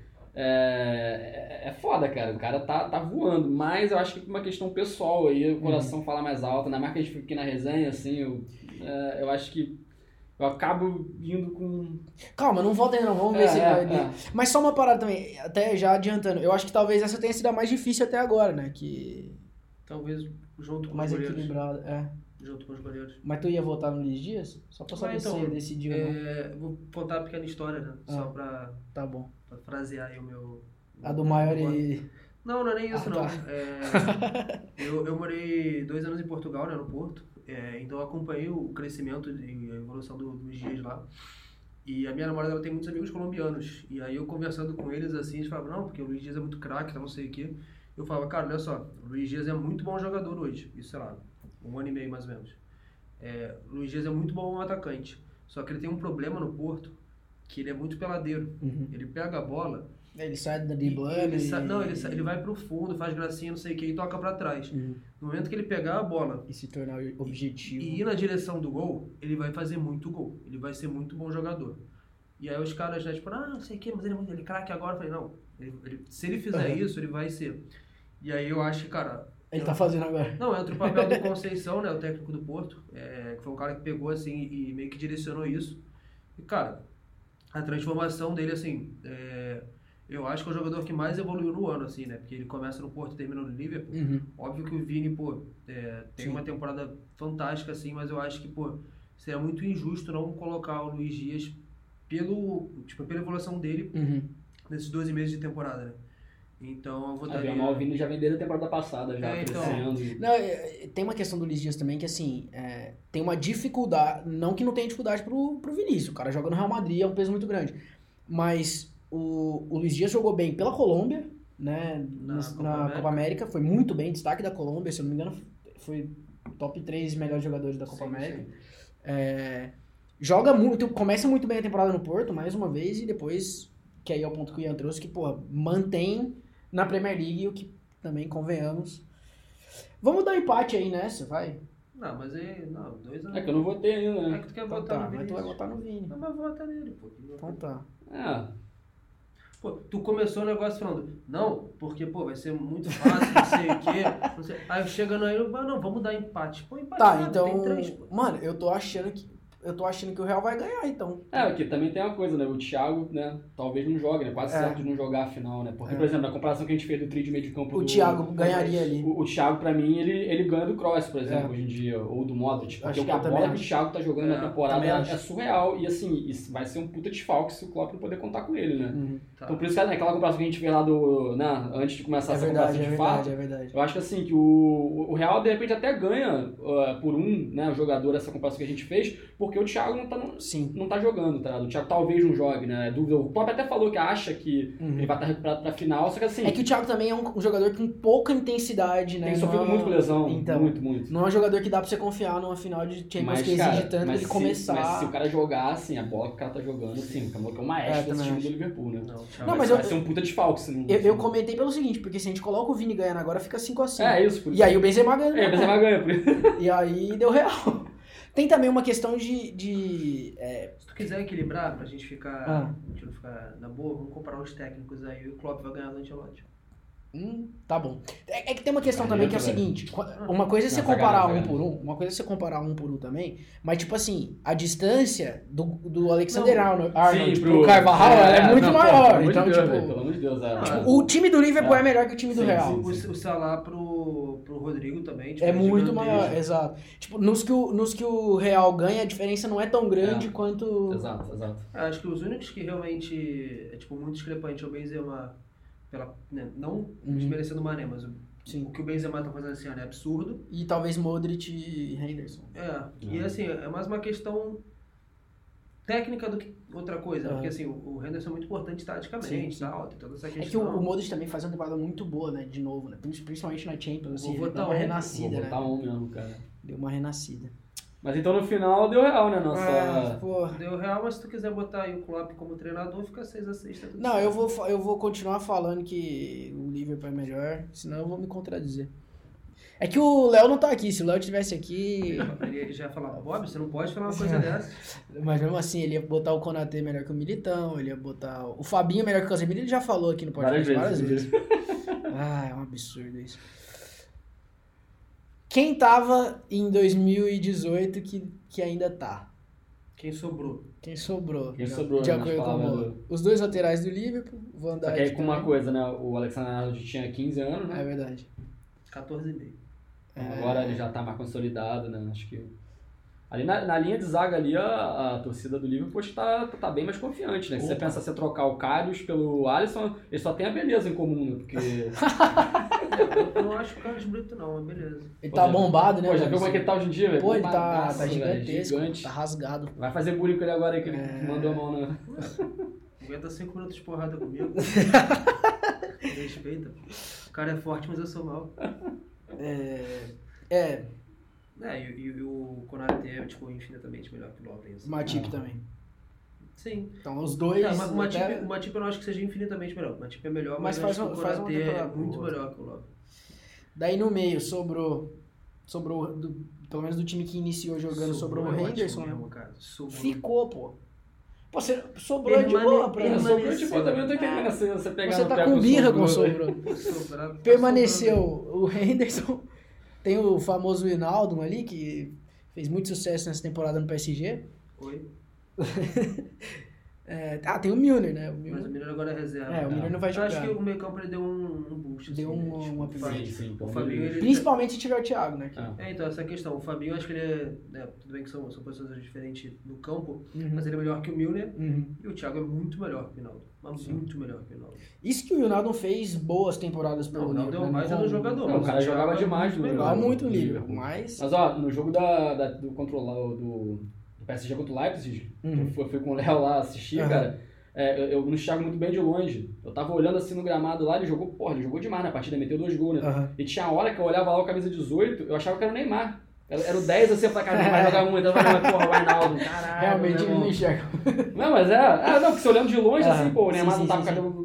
É foda, cara. O cara tá voando. Mas eu acho que por uma questão pessoal aí, o coração fala mais alto. Na marca a gente fica aqui na resenha, assim, eu acho que eu acabo indo com... Calma, não volta ainda não, vamos ver se vai... Mas só uma parada também, até já adiantando, eu acho que talvez essa tenha sido a mais difícil até agora, né? Que... Talvez junto com mais os goleiros. equilibrada, Junto com os goleiros. Mas tu ia votar no Luiz Dias? Só pra saber se você decidiu ou não. Vou contar uma pequena história, né? Só pra Tá bom. frasear aí o meu... A do maior e... Não é nem isso, tá. não. Eu morei 2 anos em Portugal, né, no Porto. Então eu acompanhei o crescimento e a evolução dos dias lá. E a minha namorada, ela tem muitos amigos colombianos. E aí eu conversando com eles, assim, eles falavam, não, porque o Luiz Dias é muito craque, não sei o quê. Eu falava, cara, olha só, o Luiz Dias é muito bom jogador hoje. Isso, sei lá, 1 ano e meio mais ou menos. O Luiz Dias é muito bom atacante. Só que ele tem um problema no Porto, que ele é muito peladeiro. Ele pega a bola... Ele sai da driblando ele vai pro fundo, faz gracinha, não sei o que, e toca pra trás. No momento que ele pegar a bola e se tornar objetivo e ir na direção do gol, ele vai fazer muito gol. Ele vai ser muito bom jogador. E aí os caras já tipo, não sei o que, mas ele é craque agora. Eu falei, não, se ele fizer isso, ele vai ser. E aí eu acho que, cara... Ele tá fazendo agora. Não, entra o papel do Conceição, né, o técnico do Porto, que foi um cara que pegou assim e meio que direcionou isso. E, cara, a transformação dele, assim... eu acho que é o jogador que mais evoluiu no ano, assim, né? Porque ele começa no Porto e termina no Liverpool. Óbvio que o Vini, tem uma temporada fantástica, assim, mas eu acho que, seria muito injusto não colocar o Luiz Dias pela evolução dele nesses 12 meses de temporada, né? Então eu votaria... O Vini já vem desde a temporada passada, já crescendo. Não, tem uma questão do Luiz Dias também que, assim, tem uma dificuldade, não que não tenha dificuldade pro Vinícius, o cara joga no Real Madrid, é um peso muito grande, mas... O Luiz Dias jogou bem pela Colômbia, né? Na Copa América, foi muito bem, destaque da Colômbia, se eu não me engano, foi top 3 melhores jogadores da Copa América. Joga muito, começa muito bem a temporada no Porto, mais uma vez, e depois, que aí é o ponto que o Ian trouxe, que, mantém na Premier League, o que também convenhamos. Vamos dar um empate aí nessa, vai. Não, mas aí, não, 2 anos. É que eu não votei ainda, É né? que tu quer Então votar tá, no mas tu Vinícius. vai votar no Vini. Não, mas vota nele, pô. Então tá. Pô, tu começou o negócio falando, não, porque, pô, vai ser muito fácil, não sei o quê. Não sei. Aí chegando aí, não, vamos dar empate. Pô, empate Tá, nada, então, tem 3, pô. mano, eu tô achando que o Real vai ganhar, então. Aqui também tem uma coisa, né? O Thiago, né, talvez não jogue, né? Quase certo de não jogar a final, né? Porque, por exemplo, na comparação que a gente fez do trio de meio de campo O Thiago ganharia ali. O Thiago, pra mim, ele ganha do Kroos, por exemplo, hoje em dia, ou do Modric. Porque a bola que o Thiago tá jogando na temporada é surreal. E assim, isso vai ser um puta desfalque se o Klopp não poder contar com ele, né? Tá. Então por isso que aquela comparação que a gente fez lá do, né, antes de começar essa comparação de fato, é verdade. eu acho que assim, que o Real de repente até ganha por né, o jogador essa comparação que a gente fez, porque o Thiago não tá jogando, tá? O Thiago talvez não jogue, né? Dúvida. O Klopp até falou que acha que ele vai estar recuperado pra final, só que assim... É que o Thiago também é um jogador com pouca intensidade, né? Tem sofrido muito com lesão, então, muito. Não é um jogador que dá pra você confiar numa final de Champions que exige tanto que ele começar... Mas se o cara jogar, assim, a bola que o cara tá jogando, assim, o cara é um maestro desse time do Liverpool, né? Não, mas vai ser um puta desfalque, se não... Eu comentei pelo seguinte, porque se a gente coloca o Vini ganhando agora, fica 5-5. É, isso. Por e aí o Benzema ganha. O Benzema ganha. E aí deu Real. Tem também uma questão de Se tu quiser equilibrar, pra gente ficar, gente não ficar na boa, vamos comparar os técnicos aí. O Klopp vai ganhar do Ancelotti. Tá bom. É que tem uma questão também que é o seguinte, uma coisa é você comparar uma coisa é você comparar um por um também, mas tipo assim, a distância do Alexander-Arnold pro Carvajal é muito maior. Então, pelo amor de Deus, o time do Liverpool é melhor que o time do Real. O Salah pro Rodrigo também. Tipo, é muito maior, exato. Tipo, nos que o Real ganha, a diferença não é tão grande quanto... Exato. Acho que os únicos que realmente é tipo muito discrepante é o Benzema. Não desmerecendo o Mané, mas o que o Benzema tá fazendo esse ano é absurdo. E talvez Modric e Henderson. E assim, é mais uma questão técnica do que outra coisa. Porque assim, o Henderson é muito importante taticamente, tal, tem toda essa questão. É que o Modric também faz uma temporada muito boa, né? De novo, né? Principalmente na Champions, assim, ele deu uma renascida, né? Mesmo, cara. Deu uma renascida. Mas então no final deu Real, né? Deu Real, mas se tu quiser botar aí o Klopp como treinador, fica 6-6. Não, eu vou continuar falando que o Liverpool é melhor, senão eu vou me contradizer. É que o Léo não tá aqui, se o Léo estivesse aqui... Ele já ia falar, Bob, você não pode falar uma coisa dessa. Mas mesmo assim, ele ia botar o Konaté melhor que o Militão, ele ia botar o Fabinho melhor que o Casemiro, ele já falou aqui no podcast várias vezes. É um absurdo isso. Quem tava em 2018 que ainda tá? Quem sobrou? Quem sobrou, de acordo com o Bola. Os dois laterais do Liverpool, Van Dijk. Só que aí com uma coisa, né? O Alexander-Arnold tinha 15 anos, né? É verdade. 14,5. Agora ele já tá mais consolidado, né? Acho que... Ali na linha de zaga ali, a torcida do Liverpool tá bem mais confiante, né? Se você pensa você trocar o Karius pelo Alisson, ele só tem a beleza em comum, né? Porque... eu não acho o Karius bonito não, mas beleza. Ele tá bombado, né? Pô, já viu como é que ele tá hoje em dia, velho? Pô, ele tá gigantesco, gigante. Tá rasgado. Vai fazer bullying com ele agora aí, que ele mandou a mão na... Aguenta 5 minutos de porrada comigo. Respeita. O cara é forte, mas eu sou mal. E o Konaté é, tipo, infinitamente melhor que o Lovren. O Matip também. Sim. Então, os dois... o Matip eu não acho que seja infinitamente melhor. O Matip é melhor, mas faz o Konaté é muito melhor que o Lovren. Daí no meio sobrou pelo menos do time que iniciou jogando, sobrou o Henderson. Mesmo, cara. Ficou, pô. Pô, você sobrou de boa pra mim. Sobrou de boa, também não tô entendendo você pegar você no tá com birra com o sobrou. Permaneceu o Henderson. Tem o famoso Wijnaldum ali, que fez muito sucesso nessa temporada no PSG. Oi. Tem o Milner, né? Mas o Milner agora é reserva. O Milner não vai jogar. Eu acho que o meio campo ele deu um boost. Deu um upgrade. Sim, o Fabinho, principalmente se tiver o Thiago, né? Então, essa questão. O Fabinho, acho que ele tudo bem que são posições diferentes no campo, mas ele é melhor que o Milner. E o Thiago é muito melhor que o Wijnaldum. Muito melhor que o Wijnaldum. Isso que o Wijnaldum fez boas temporadas pelo Liverpool. Não, deu mais do jogador. O cara jogava demais no Jogava muito no Liverpool, mas ó, no jogo do PSG contra o Leipzig, eu fui com o Léo lá assistir, cara. Eu não enxergo muito bem de longe. Eu tava olhando assim no gramado lá, ele jogou demais na partida, meteu 2 gols, né? E tinha hora que eu olhava lá o camisa 18, eu achava que era o Neymar. Era o 10 assim, eu falei, cara, não vai jogar muito. Eu falei, mas porra, o Wijnaldum, caralho. Realmente ele não enxerga. Não, mas não, porque você olhando de longe assim, pô, o Neymar não tá com o cabelo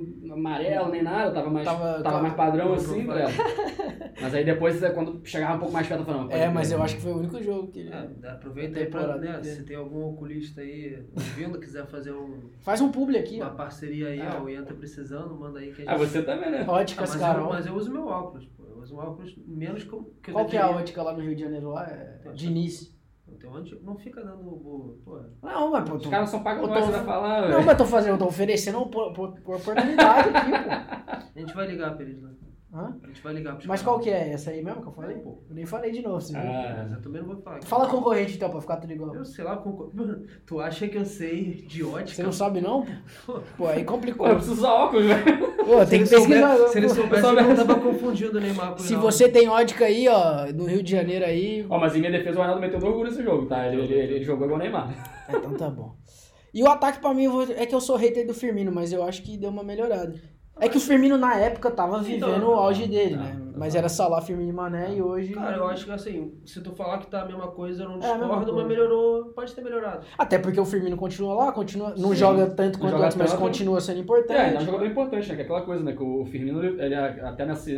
amarelo nem nada, tava mais padrão assim. Mas aí depois, quando chegava um pouco mais perto, eu falava... mas eu acho que foi o único jogo que ele... Aproveita aí pra, né, se tem algum oculista aí ouvindo, quiser fazer Faz um publi aqui, uma parceria aí, o Ian tá precisando, manda aí que a gente... você também, né? Óticas Carol. Mas eu uso meu óculos, pô. Eu uso um óculos menos que eu Qual que é a ótica lá no Rio de Janeiro? Lá Diniz. Não fica dando... Porra. Não, mas... Os caras são pagos mais, você vai falar... Não, mas eu tô oferecendo oportunidade aqui, pô. A gente vai ligar pra eles lá. Hã? A gente vai ligar pra Mas qual que é? Essa aí mesmo que eu falei? Pô. Eu nem falei de novo, você viu? Mas eu também não vou falar. Fala concorrente então, pra ficar tudo igual. Eu sei lá, Mano, tu acha que eu sei de ótica? Você não sabe não? Pô, aí complicou. Pô, eu preciso usar óculos, velho. Pô, tem que pesquisar. Se ele soubesse, eu não tava confundindo o Neymar com o Se Ronaldo. você tem ótica aí, ó, no Rio de Janeiro aí... Mas em minha defesa o Ronaldo meteu 2 gols nesse jogo, tá? Ele jogou igual o Neymar. Então tá bom. E o ataque pra mim, é que eu sou hater do Firmino, mas eu acho que deu uma melhorada. É que o Firmino na época tava vivendo o auge dele, né? Mas era Salah, Firmino e Mané e hoje... Cara, eu acho que assim, se tu falar que tá a mesma coisa, eu não É a mesma discordo, mas coisa. melhorou, pode ter melhorado. Até porque o Firmino continua lá, não joga tanto quanto joga antes, mas tanto. continua sendo Ele é um importante. jogador importante, né? Que é aquela coisa, né? Que o Firmino, ele até nesse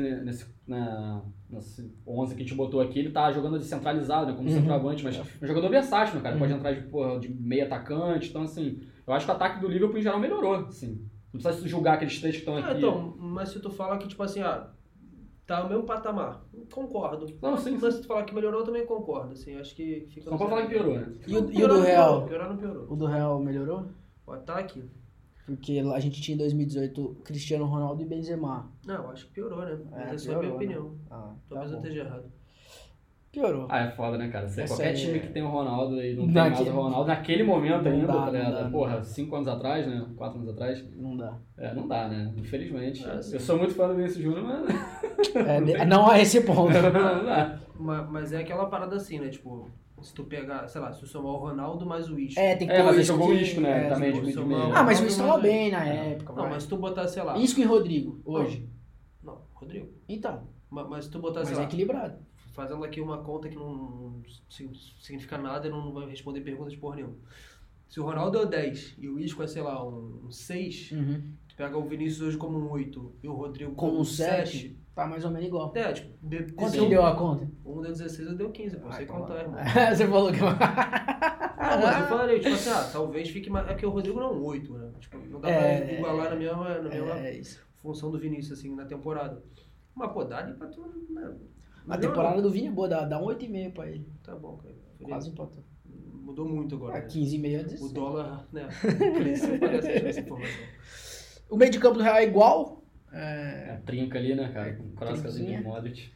11 que a gente botou aqui, ele tá jogando centralizado, né? Como centroavante, mas é um jogador versátil, né, cara? Pode entrar de meio atacante, então assim... Eu acho que o ataque do Liverpool em geral melhorou, assim. Não precisa julgar aqueles 3 que estão aqui. Então, mas se tu fala que, tipo assim, tá no mesmo patamar, concordo. Não, sim. Mas se tu falar que melhorou, eu também concordo, assim, acho que fica... Não pode falar que piorou, né? E o do Real? Piorar não piorou. O do Real melhorou? O ataque? Porque a gente tinha em 2018 Cristiano Ronaldo e Benzema. Não, acho que piorou, né? Mas é só a piorou, minha opinião. né? Talvez eu esteja errado. Piorou. É foda, né, cara? Essa Qualquer aí time que tem o Ronaldo e não tem Naquele- mais o Ronaldo, naquele momento Não ainda, dá, tá ligado? não dá, Porra, não dá. 5 anos atrás, né? 4 anos atrás. Não dá. Não dá, né? Infelizmente. Sim. Eu sou muito fã do Vinícius Júnior, mas Não a esse ponto. não dá. Mas é aquela parada assim, né? Tipo, se tu pegar, sei lá, se tu somar o Ronaldo mais o Isco. Tem que ter Mas ele Isco jogou o de- Isco, né? Também de tipo, meio. Ah, mas o Isco tava bem na época. Não, vai. mas se tu botar, sei lá... Isco e Rodrigo, hoje. Não, Rodrigo. Então, Mas se tu botar, mas sei é lá, equilibrado. fazendo aqui uma conta que não significa nada e não vai responder perguntas de porra nenhuma. Se o Ronaldo é o 10 e o Isco é, sei lá, um 6, tu pega o Vinícius hoje como um 8 e o Rodrigo Como um 7, tá mais ou menos igual. Tipo, Quanto que deu a conta? Um deu 16 e deu 15, pô, sei então contar, irmão. Você falou que... Não, mas eu falei, tipo assim, talvez fique mais... É porque o Rodrigo não é um 8, né? Tipo, não dá pra igualar na mesma isso. função do Vinícius, assim, na temporada. Mas, pô, dá ali pra tu... Né? A temporada do Vini é boa, dá um 8,5 pra ele. Tá bom, cara. Quase empatou. Mudou muito agora. Né? 15,5 a 16. O dólar, né? Cresceu para essa informação. O meio de campo do Real é igual. A trinca ali, né, cara? Com Kroos, trinquinha. e Modric.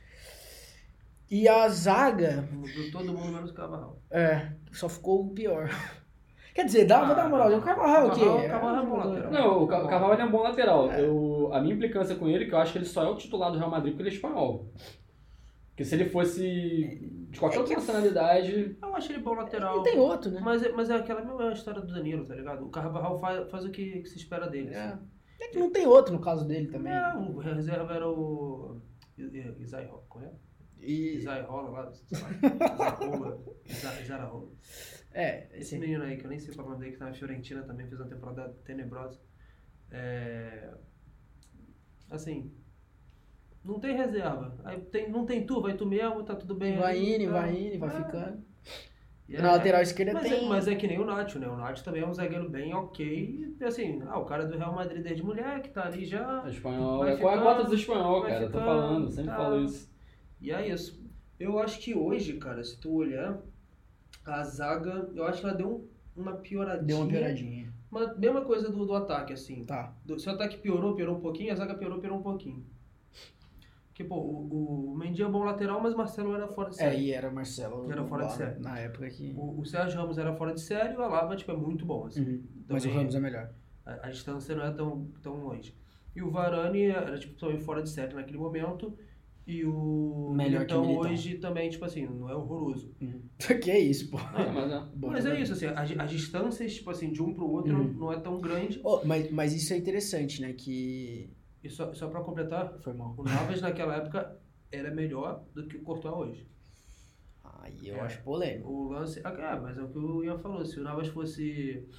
E a zaga, Mudou todo mundo menos o Carvajal. só ficou o pior. Quer dizer, vou dar uma moral. O Carvajal o quê? O Carvajal é bom lateral. Não, o Carvalho é um bom lateral. A minha implicância com ele é que eu acho que ele só é o titular do Real Madrid porque ele é espanhol. Porque se ele fosse de qualquer outra nacionalidade... Eu acho ele bom lateral. Não tem outro, né? Mas é aquela mesma história do Danilo, tá ligado? O Carvajal faz o que se espera dele. Assim. É que não tem outro no caso dele também. O reserva era o Isairola, correto? Isairola lá, sei lá. Izararola. Esse menino aí, que eu nem sei qual é o nome dele, que tá na Fiorentina também, fez uma temporada tenebrosa. Assim, não tem reserva. Aí não tem tu, vai tu mesmo, tá tudo bem. Vai ali, indo, tá. vai ficando. E Na lateral esquerda mas tem... mas é que nem o Nacho, né? O Nacho também é um zagueiro bem ok. E assim, o cara do Real Madrid desde moleque, tá ali já. Espanhol. Vai Qual é a ficando, cota do espanhol, vai cara? Eu tô ficando, falando, sempre tá. falo isso. E é isso. Eu acho que hoje, cara, se tu olhar, a zaga, eu acho que ela deu uma pioradinha. Deu uma pioradinha. Mas mesma coisa do ataque, assim. Tá. Se o ataque piorou um pouquinho, a zaga piorou um pouquinho. Porque, pô, o Mendy é bom lateral, mas o Marcelo era fora de série. E era Marcelo. Era fora de série. Na época que... O Sérgio Ramos era fora de série e o Alaba, tipo, é muito bom, assim. Mas o Também Ramos é melhor. A distância não é tão longe. E o Varane era, tipo, também fora de série naquele momento. E o Melhor que o Militão. hoje também, tipo assim, não é horroroso. Que é isso, pô. Mas é isso, assim, as distâncias, tipo assim, de um pro outro não é tão grande. Mas isso é interessante, né? Que... E só pra completar, Foi mal. o Navas naquela época era melhor do que o Courtois hoje. Aí eu acho polêmico. O lance... mas é o que o Ian falou, se o Navas fosse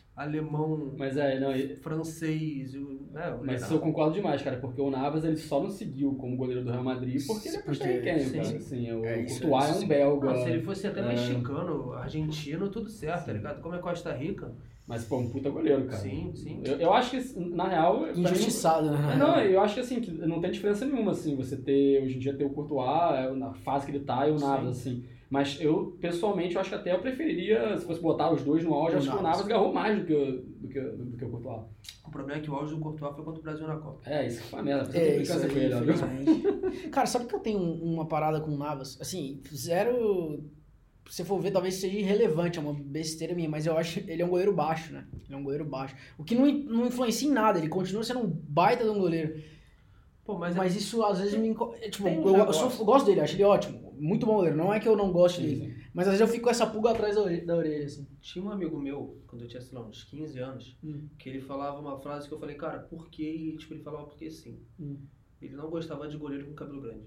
alemão, Mas francês, mas isso eu concordo demais, cara, porque o Navas ele só não seguiu como goleiro do Real Madrid porque ele é puerto-riquenho, cara. Assim, o Courtois é um belga. Não, se ele fosse até mexicano, argentino, tudo certo, tá ligado? Como é Costa Rica. Mas, pô, um puta goleiro, cara. Sim. Eu acho que, na real... Injustiçado, né? Não, eu acho que, assim, que não tem diferença nenhuma, assim, você ter, hoje em dia, ter o Courtois, na fase que ele tá, e o Navas, assim. Mas eu, pessoalmente, eu acho que até eu preferiria, se fosse botar os dois no auge, acho que o Navas agarrou mais do que o Courtois. O problema é que o auge do Courtois foi contra o Brasil na Copa. Isso foi uma merda. Isso aí, infelizmente. Cara, sabe que eu tenho uma parada com o Navas? Assim, zero... Se for ver, talvez seja irrelevante, é uma besteira minha, mas eu acho que ele é um goleiro baixo, né? Ele é um goleiro baixo. O que não influencia em nada, ele continua sendo um baita de um goleiro. Pô, mas isso às vezes me... Tipo, eu gosto dele, acho ele ótimo. Muito bom goleiro, não é que eu não gosto dele. Mas às vezes eu fico com essa pulga atrás da orelha, assim. Tinha um amigo meu, quando eu tinha, sei lá, uns 15 anos, que ele falava uma frase que eu falei, cara, por quê? E tipo, ele falava porque sim. Ele não gostava de goleiro com cabelo grande.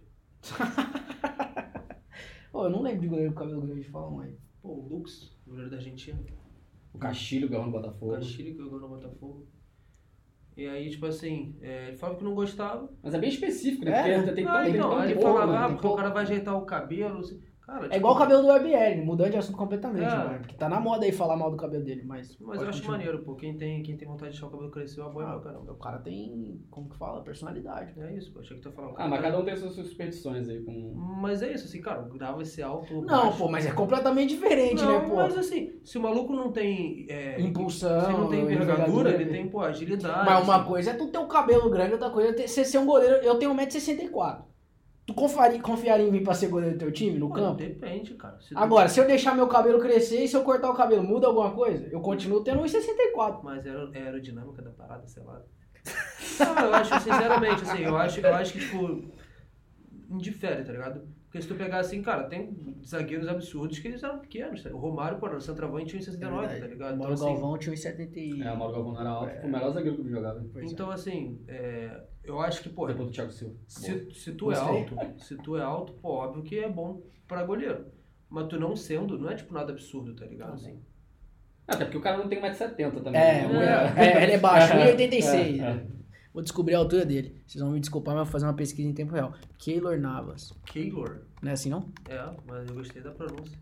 Eu não lembro de goleiro com cabelo grande, fala mais. Pô, o Lux, goleiro da Argentina. O Castilho ganhou no Botafogo. O Castilho ganhou no Botafogo. E aí, tipo assim, ele falava que não gostava. Mas é bem específico, né? Porque tem ele falava, porque o cara vai ajeitar o cabelo. Assim. Cara, tipo, é igual o cabelo do RBL, mudando de assunto completamente, né? Porque tá na moda aí falar mal do cabelo dele, mas eu acho maneiro, pô. Quem tem vontade de deixar o cabelo crescer, eu apoio pra caramba. O cara tem, como que fala, personalidade. É isso, pô. Achei que tu ia falar. Mas cada um tem suas superstições aí. Mas é isso, assim, cara, o grau vai ser alto. Não, baixo. Pô, mas é completamente diferente, né, pô? Mas assim, se o maluco não tem impulsão, se não tem envergadura, ele tem, pô, agilidade. Mas uma coisa é tu ter o cabelo grande, outra coisa é você ser um goleiro. Eu tenho 1,64 m. Tu confiaria em mim pra ser goleiro do teu time, no campo? Depende, cara. Agora, se eu deixar meu cabelo crescer e se eu cortar o cabelo, muda alguma coisa? Eu continuo tendo 1,64 m. Mas é a aerodinâmica da parada, sei lá. Não, eu acho, sinceramente, assim, eu acho que, tipo, indifere, tá ligado? Porque se tu pegar assim, cara, tem zagueiros absurdos que eles eram pequenos, tá? O Romário, pô, o centroavante tinha 1,69, tá ligado? O Mauro Galvão tinha 1,70. O Mauro Galvão não era alto, foi o melhor zagueiro que ele jogava. Então, assim, eu acho que, pô... Depois do Thiago Silva. Se tu é alto, pô, óbvio que é bom pra goleiro. Mas tu não sendo, não é, tipo, nada absurdo, tá ligado? Assim. Até porque o cara não tem 1,70 m também. Ele é baixo, 1,86. Vou descobrir a altura dele. Vocês vão me desculpar, mas eu vou fazer uma pesquisa em tempo real. Keylor Navas. Keylor? Não é assim, não? Mas eu gostei da pronúncia.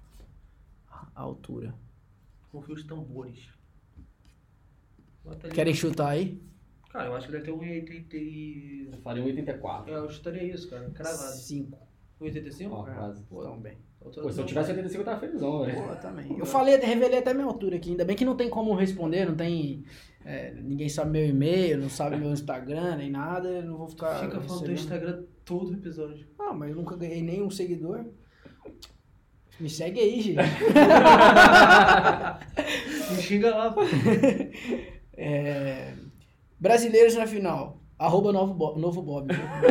A altura. Confio os tambores. Querem chutar aí? Cara, eu acho que deve ter 1,80. Eu faria 1,84. Eu chutaria isso, cara. Cravado. 5. 1,85? Quase. Pô, tão bem. Pô, se eu tivesse 85 eu tava felizão, velho. Pô, também. Eu revelei até minha altura aqui. Ainda bem que não tem como responder, não tem... ninguém sabe meu e-mail, não sabe meu Instagram, nem nada. Eu não vou ficar... Fica falando do Instagram todo episódio. Mas eu nunca ganhei nenhum seguidor. Me segue aí, gente. Me xinga lá, pô. Brasileiros na final. @novo Bob.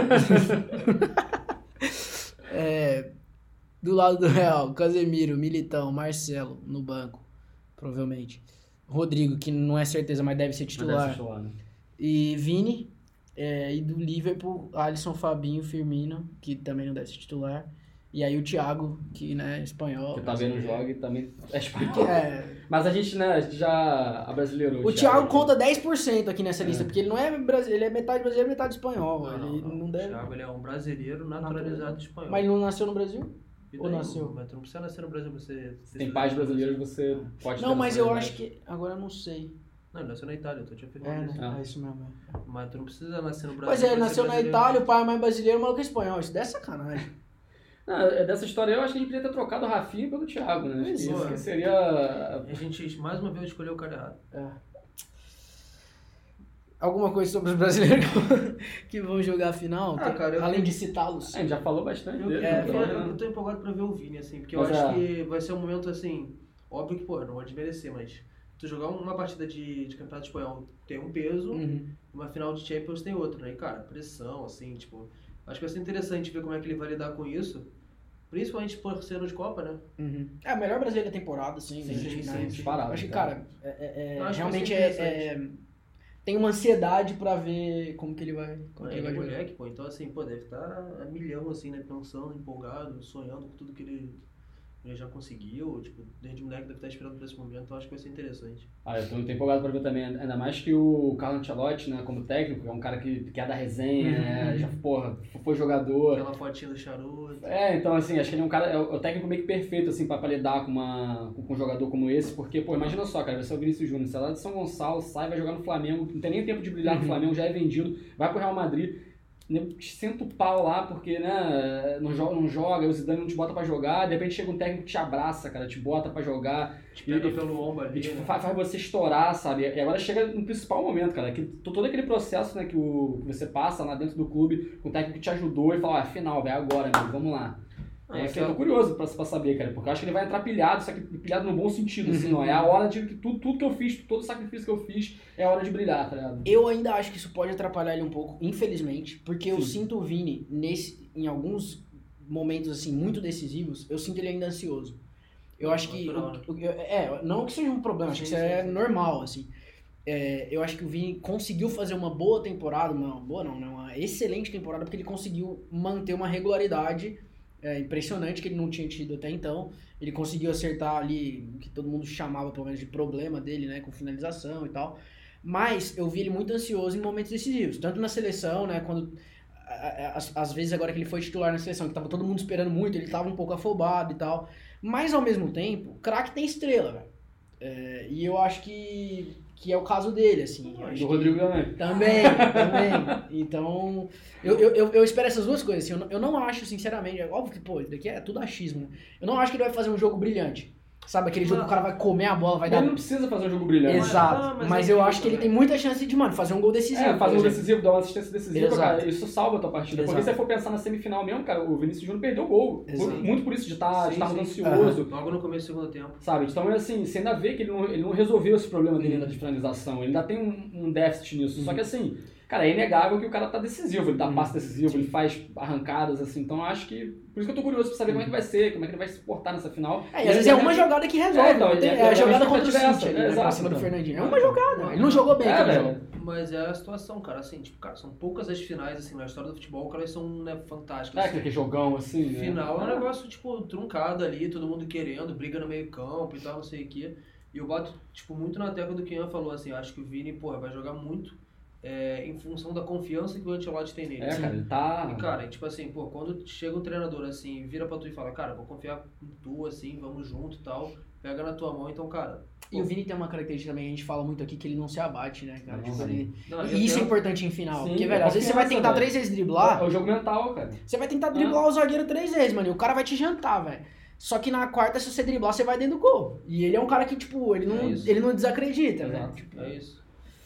Do lado do Real, Casemiro, Militão, Marcelo no banco, provavelmente. Rodrigo, que não é certeza, mas deve ser titular. Né? E Vini. E do Liverpool, Alisson, Fabinho, Firmino, que também não deve ser titular. E aí o Thiago, que, né, espanhol. Que tá vendo o jogo e também é espanhol. Mas a gente, né, a brasileiro. O Thiago conta 10% aqui nessa lista, porque ele não é brasileiro, ele é metade brasileiro, metade espanhol. Não deve... O Thiago, ele é um brasileiro naturalizado espanhol. Mas ele não nasceu no Brasil? Ou nasceu? Mas tu não precisa nascer no Brasil pra você... Tem pais brasileiros, você pode ter. Não, mas eu acho que... Agora eu não sei. Não, ele nasceu na Itália, eu tô te afirmando isso. É isso mesmo. Mas tu não precisa nascer no Brasil. Pois ele nasceu na Itália, o pai é mais brasileiro, o maluco é espanhol. Isso daí é sacanagem. Dessa história eu acho que a gente poderia ter trocado o Rafinha pelo Thiago, né? Isso que seria... A gente, mais uma vez, escolheu o cara errado. Alguma coisa sobre os brasileiros que vão jogar a final? Cara, além de citá-los. A gente já falou bastante dele. Eu tô empolgado pra ver o Vini, assim, porque eu acho que vai ser um momento, assim... Óbvio que, pô, não vou desmerecer, mas... Tu jogar uma partida de campeonato espanhol tem um peso, uma final de Champions tem outro, né? E, cara, pressão, assim, tipo... Acho que vai ser interessante ver como é que ele vai lidar com isso. Principalmente por ser de Copa, né? É a melhor brasileira da temporada, sim. Sim, disparado. Acho que, cara, realmente tem uma ansiedade pra ver como que ele vai jogar. Moleque, pô. Então, assim, pô, deve estar a milhão, assim, né? Pensando, empolgado, sonhando com tudo que ele ele já conseguiu, tipo, desde moleque deve estar esperando por esse momento, então acho que vai ser interessante. Eu tô empolgado pra ver também, ainda mais que o Carlo Ancelotti, né, como técnico, é um cara que é da resenha, né, já, foi jogador. Aquela fotinha do charuto. Então assim, acho que ele é um cara, é o técnico meio que perfeito, assim, pra lidar com um jogador como esse, porque, imagina só, cara, vai ser o Vinícius Júnior, sai lá de São Gonçalo, vai jogar no Flamengo, não tem nem tempo de brilhar no Flamengo, já é vendido, vai pro Real Madrid, senta o pau lá porque, né, não joga, o Zidane não te bota pra jogar, de repente chega um técnico que te abraça, cara, te bota pra jogar, te pega pelo ombro ali, tipo, né? faz você estourar, sabe? E agora chega no principal momento, cara, que todo aquele processo, né, que você passa lá dentro do clube, com o técnico que te ajudou e fala, final, velho, agora, amigo, vamos lá. Eu tô curioso pra saber, cara, porque eu acho que ele vai entrar pilhado, só que pilhado no bom sentido, assim, ó. É a hora de que tudo que eu fiz, todo o sacrifício que eu fiz, é a hora de brilhar, tá ligado? Eu ainda acho que isso pode atrapalhar ele um pouco, infelizmente, porque eu sinto o Vini, em alguns momentos, assim, muito decisivos, eu sinto ele ainda ansioso. Eu acho que... não que seja um problema, acho que isso é normal, assim. Eu acho que o Vini conseguiu fazer uma boa temporada, uma excelente temporada, porque ele conseguiu manter uma regularidade impressionante que ele não tinha tido até então. Ele conseguiu acertar ali o que todo mundo chamava pelo menos de problema dele, né, com finalização e tal. Mas eu vi ele muito ansioso em momentos decisivos, tanto na seleção, né, quando às vezes agora que ele foi titular na seleção, que tava todo mundo esperando muito, ele tava um pouco afobado e tal. Mas ao mesmo tempo, o craque tem estrela, velho. E eu acho que é o caso dele, assim. Do Rodrigo também. Também. Então, eu espero essas duas coisas, assim. Eu não acho, sinceramente, é óbvio que, isso daqui é tudo achismo, né? Eu não acho que ele vai fazer um jogo brilhante. Sabe, aquele jogo que o cara vai comer a bola, vai dar... Ele não precisa fazer um jogo brilhante. Exato, mas eu acho que ele tem muita chance de, fazer um gol decisivo. Fazer um decisivo, dar uma assistência decisiva, cara, isso salva a tua partida. Exato. Porque se você for pensar na semifinal mesmo, cara, o Vinícius Júnior perdeu o gol. Muito por isso de estar muito ansioso. Logo no começo do segundo tempo. Sabe, então assim, você ainda vê que ele não resolveu esse problema dele de finalização. Ele ainda tem um déficit nisso. Só que assim, cara, é inegável que o cara tá decisivo. Ele dá passe decisivo, ele faz arrancadas, assim. Então eu acho que... Por isso que eu tô curioso pra saber como é que vai ser, como é que ele vai se portar nessa final. E às vezes é uma jogada que resolve. É a jogada contra o City, pra cima do Fernandinho. É uma jogada. Ele não jogou bem, cara. Mas é a situação, cara, assim, tipo, cara, são poucas as finais, assim, na história do futebol, cara, elas são, né, fantásticas. Assim. Que jogão, assim, né? Final é um negócio, tipo, truncado ali, todo mundo querendo, briga no meio campo e tal, não sei o quê. E eu bato, tipo, muito na tecla do que o Ian falou, assim, acho que o Vini, vai jogar muito em função da confiança que o Ancelotti tem nele. Cara, ele tá... E, cara, tipo assim, quando chega um treinador, assim, vira pra tu e fala, cara, vou confiar em tu, assim, vamos junto e tal, pega na tua mão, então, cara... E o Vini tem uma característica também, a gente fala muito aqui, que ele não se abate, né, cara? Não, isso é importante em final. Sim, porque, velho, às vezes você vai tentar 3 vezes driblar... É o jogo mental, cara. Você vai tentar driblar o zagueiro 3 vezes, mano, e o cara vai te jantar, velho. Só que na quarta, se você driblar, você vai dentro do gol. E ele é um cara que, tipo, ele não desacredita, né? Tipo, é isso.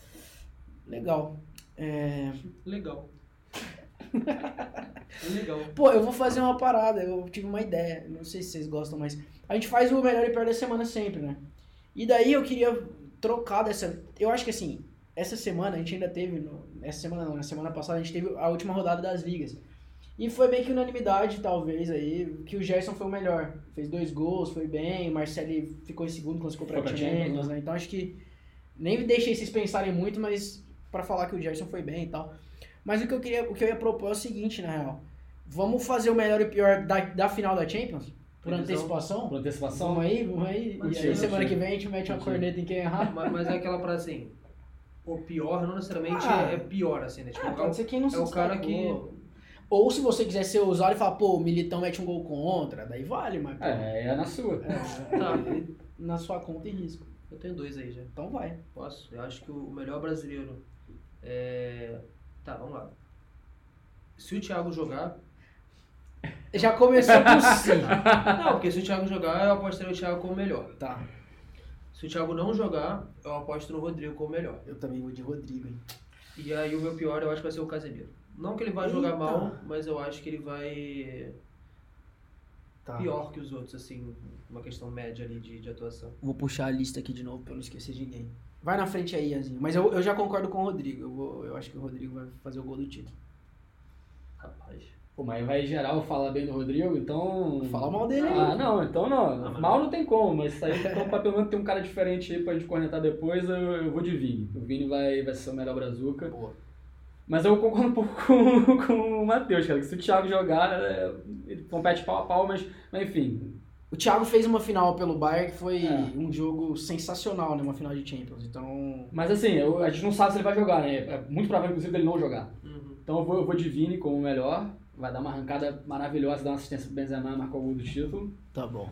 Legal. Legal. Eu vou fazer uma parada, eu tive uma ideia, não sei se vocês gostam, mas a gente faz o melhor e pior da semana sempre, né? E daí eu queria trocar eu acho que assim, essa semana a gente ainda teve, na semana passada a gente teve a última rodada das ligas. E foi meio que unanimidade, talvez, aí, que o Gerson foi o melhor. Fez 2 gols, foi bem, o Marcelo ficou em segundo, classificou pra Champions, né? Então acho que nem deixei vocês pensarem muito, mas pra falar que o Gerson foi bem e tal. Mas o que eu ia propor é o seguinte, na real. Vamos fazer o melhor e pior da final da Champions? Por antecipação? Por antecipação? Vamos aí. E aí semana que vem a gente mete uma corneta em quem errar. Mas é aquela pra assim, o pior não necessariamente é pior, assim, né? Tipo, pode ser quem não se o cara que... Ou se você quiser ser ousado e falar, o Militão mete um gol contra, daí vale, mas... É na sua. Na sua conta e risco. Eu tenho 2 aí já. Então vai. Posso? Eu acho que o melhor brasileiro Tá, vamos lá. Se o Thiago jogar... Já começou com sim. Não, porque se o Thiago jogar, eu apostaria o Thiago como melhor. Tá. Se o Thiago não jogar, eu aposto no Rodrigo como melhor. Eu também vou de Rodrigo, hein. E aí o meu pior eu acho que vai ser o Casemiro. Não que ele vai jogar mal, mas eu acho que ele vai... pior que os outros, assim, uma questão média ali de atuação. Vou puxar a lista aqui de novo pra não esquecer de ninguém. Vai na frente aí, Ianzinho. Mas eu já concordo com o Rodrigo. Eu acho que o Rodrigo vai fazer o gol do título. Rapaz. Mas vai geral falar bem do Rodrigo, então... Fala mal dele aí. Não, então não. Mal não tem como, mas isso aí, então, pra pelo menos ter um cara diferente aí pra gente cornetar depois, eu vou de Vini. O Vini vai ser o melhor brazuca. Boa. Mas eu concordo um pouco com o Matheus, cara, que se o Thiago jogar, ele compete pau a pau, mas enfim, O Thiago fez uma final pelo Bayern que foi um jogo sensacional, né? Uma final de Champions, então... Mas assim, a gente não sabe se ele vai jogar, né? É muito provável, inclusive, dele não jogar. Então eu vou de Vini como o melhor. Vai dar uma arrancada maravilhosa, dar uma assistência pro Benzema, marcar o gol do título. Tá bom.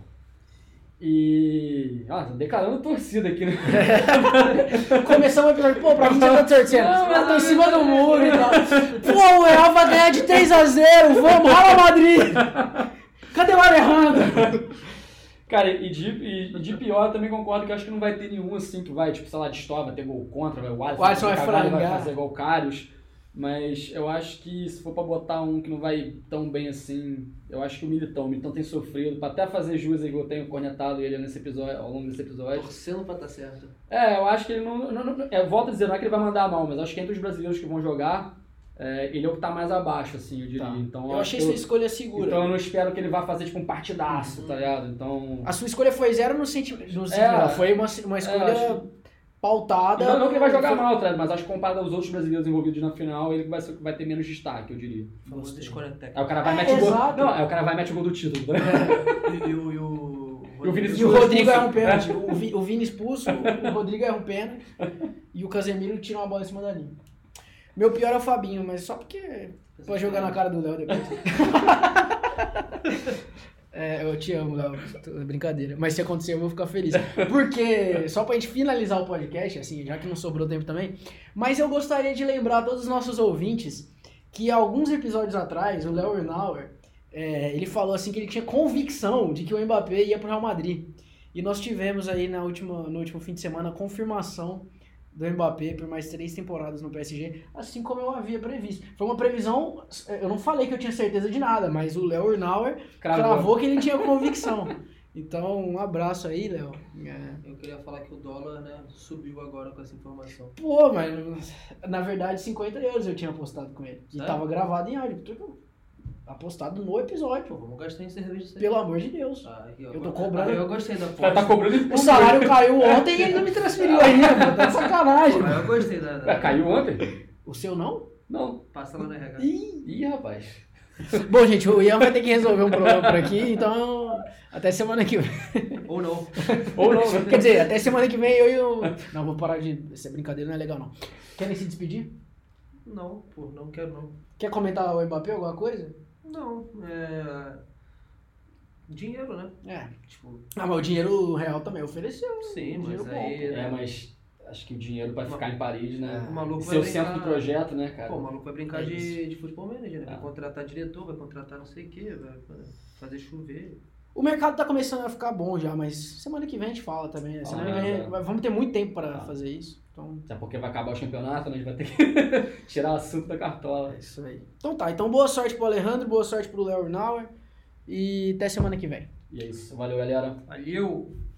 E... declarando torcida aqui, né? Começamos o episódio, pô, pra mim você tá torcendo. Eu tô em cima do muro e tal. Pô, o Real vai ganhar de 3-0, vamos, Real Madrid! Cadê o Alejandro? Cara, e de pior eu também concordo que eu acho que não vai ter nenhum assim que vai, tipo, sei lá, destoar, vai ter gol contra, o Alisson vai fazer igual o Karius. Mas eu acho que se for pra botar um que não vai tão bem assim, eu acho que o Militão tem sofrido, pra até fazer jus aí que eu tenho cornetado ele nesse episódio, ao longo desse episódio. Torcendo pra tá certo. Eu acho que ele não eu volto a dizer, não é que ele vai mandar mal, mas acho que entre os brasileiros que vão jogar, ele é o que tá mais abaixo, assim, eu diria. Tá. Então, eu achei sua escolha segura. Então eu não espero que ele vá fazer tipo um partidaço, tá ligado? Então... A sua escolha foi 0 no sentimento. Foi uma escolha pautada. Não que ele vai jogar mal, tá? Mas acho que comparado aos outros brasileiros envolvidos na final, ele vai ter menos destaque, eu diria. Falou da escolha técnica. Aí o cara vai meter o gol. Não, aí o cara vai meter o gol do título. E o Rodrigo erra um pênalti. O Vini expulso, o Rodrigo erra um pênalti e o Casemiro tira uma bola em cima da linha. Meu pior é o Fabinho, mas só porque pode jogar na cara do Léo depois. Eu te amo, Léo. Brincadeira. Mas se acontecer, eu vou ficar feliz. Porque, só pra gente finalizar o podcast, assim, já que não sobrou tempo também, mas eu gostaria de lembrar a todos os nossos ouvintes que alguns episódios atrás, o Léo Urnauer, ele falou assim que ele tinha convicção de que o Mbappé ia pro Real Madrid. E nós tivemos aí no último fim de semana a confirmação do Mbappé por mais 3 temporadas no PSG, assim como eu havia previsto. Foi uma previsão, eu não falei que eu tinha certeza de nada, mas o Léo Urnauer cravou que ele tinha convicção. Então, um abraço aí, Léo. Eu queria falar que o dólar, né, subiu agora com essa informação. Pô, mas na verdade 50 euros eu tinha apostado com ele. E tava gravado em áudio. Apostado no episódio. Pô, vamos gastar em cerveja isso aí. Pelo amor de Deus. Eu tô cobrando. Eu gostei da aposta. Tá cobrando. O salário caiu ontem e ele não me transferiu ainda, pô. Tá de sacanagem. Pô, eu gostei da... Caiu ontem? O seu não? Não. Passa lá na RH. Ih, rapaz. Bom, gente, o Ian vai ter que resolver um problema por aqui, então até semana que vem. Ou não. Quer dizer, até semana que vem eu... Não, vou parar de... Essa brincadeira não é legal, não. Querem se despedir? Não, pô, não quero não. Quer comentar o Mbappé, alguma coisa? Não, dinheiro, né? Tipo... mas o dinheiro real também ofereceu. Sim, mas bom, aí... mas acho que o dinheiro vai ficar em Paris, né? O maluco vai brincar... centro do projeto, né, cara? Pô, o maluco vai brincar de futebol manager, né? Vai contratar diretor, vai contratar não sei o que, vai fazer chover. O mercado tá começando a ficar bom já, mas semana que vem a gente fala também, né? Semana que vem vamos ter muito tempo para fazer isso. Então... Até porque vai acabar o campeonato, né? A gente vai ter que tirar o assunto da cartola. É isso aí. Então tá, boa sorte pro Alejandro, boa sorte pro Léo Urnauer e até semana que vem. E é isso, valeu galera. Valeu!